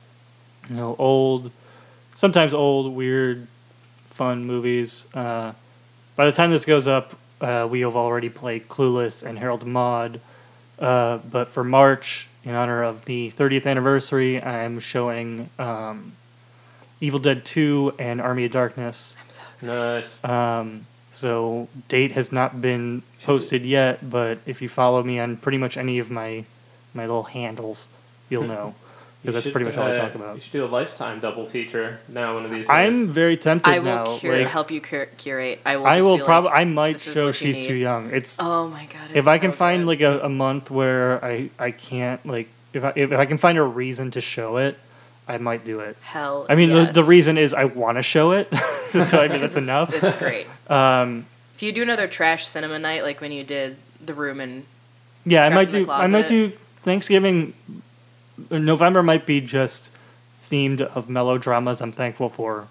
sometimes old, weird, fun movies. by the time this goes up, we have already played Clueless and Harold and Maude. But for March, in honor of the 30th anniversary, I'm showing Evil Dead 2 and Army of Darkness. I'm so excited. Nice. So date has not been posted yet, but if you follow me on pretty much any of my little handles, you'll know. Because that's pretty much all I talk about. You should do a Lifetime double feature now one of these days. I'm very tempted I now. will help you curate. I will. I just will be probably. Like, I might this is show what you She's need. Too Young. It's. Oh my god! If I can so find good. like a month where I can't like if I can find a reason to show it, I might do it. Hell. I mean yes. the reason is I want to show it, so I mean that's enough. It's great. If you do another trash cinema night like when you did The Room and Yeah, I Trapped might in the do. I might Closet. do Thanksgiving. November might be just themed of melodramas I'm thankful for,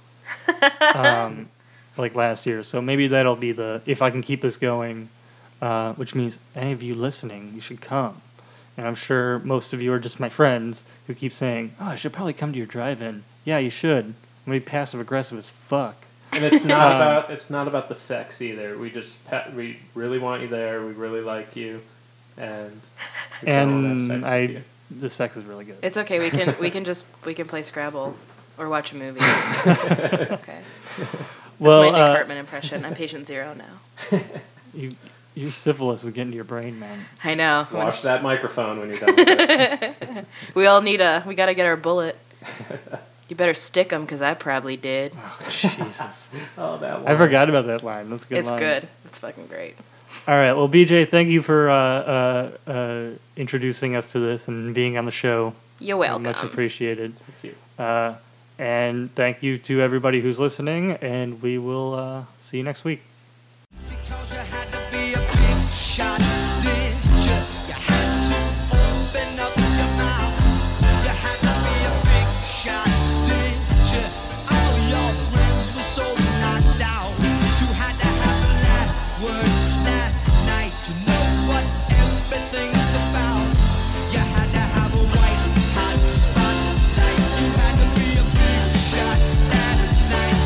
like last year. So maybe that'll be if I can keep this going, which means any of you listening, you should come. And I'm sure most of you are just my friends who keep saying, "Oh, I should probably come to your drive-in." Yeah, you should. I'm gonna be passive aggressive as fuck. And it's not about the sex either. We really want you there. We really like you, and we don't have sex with you. The sex is really good. it's okay. We can play Scrabble or watch a movie. It's okay. That's Well, my Nick Cartman impression. I'm patient zero now. Your syphilis is getting to your brain, man. I know. Wash that microphone when you're done with it. We gotta get our bullet. You better stick them because I probably did. Oh, Jesus. Oh, that one. I forgot about that line. That's a good It's line. good. It's fucking great. All right. Well, BJ, thank you for introducing us to this and being on the show. You're welcome. Much appreciated. Thank you. And thank you to everybody who's listening, and we will see you next week. Because you had to be a big shot, did you? You had to open up your mouth. You had to be a big shot, did you? All your friends were so knocked out. You had to have the last word last night. You know what everything's about. You had to have a white hot spotlight. You had to be a big shot last night.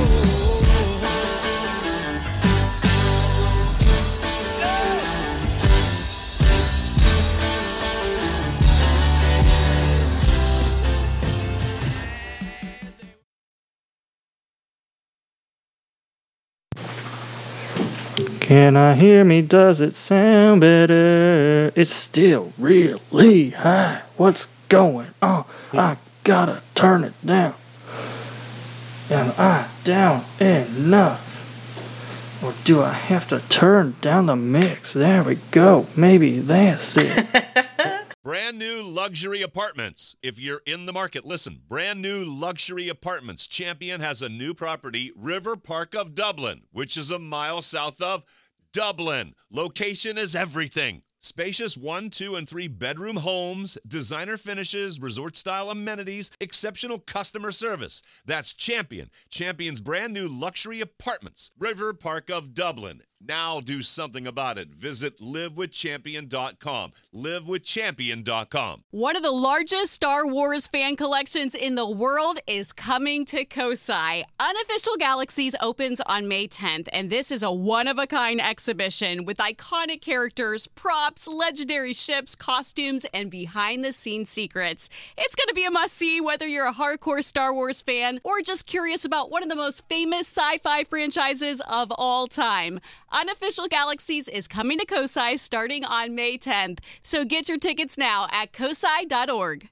Can I hear me? Does it sound better? It's still really high. What's going on? I gotta turn it down. Am I down enough? Or do I have to turn down the mix? There we go. Maybe that's it. Brand new luxury apartments. If you're in the market, listen. Brand new luxury apartments. Champion has a new property, River Park of Dublin, which is a mile south of Dublin. Location is everything. Spacious 1, 2, and 3 bedroom homes, designer finishes, resort-style amenities, exceptional customer service. That's Champion. Champion's brand new luxury apartments. River Park of Dublin. Now do something about it. Visit livewithchampion.com. Livewithchampion.com. One of the largest Star Wars fan collections in the world is coming to Kosai. Unofficial Galaxies opens on May 10th, and this is a one-of-a-kind exhibition with iconic characters, props, legendary ships, costumes, and behind-the-scenes secrets. It's going to be a must-see whether you're a hardcore Star Wars fan or just curious about one of the most famous sci-fi franchises of all time. Unofficial Galaxies is coming to Kosai starting on May 10th, so get your tickets now at kosai.org.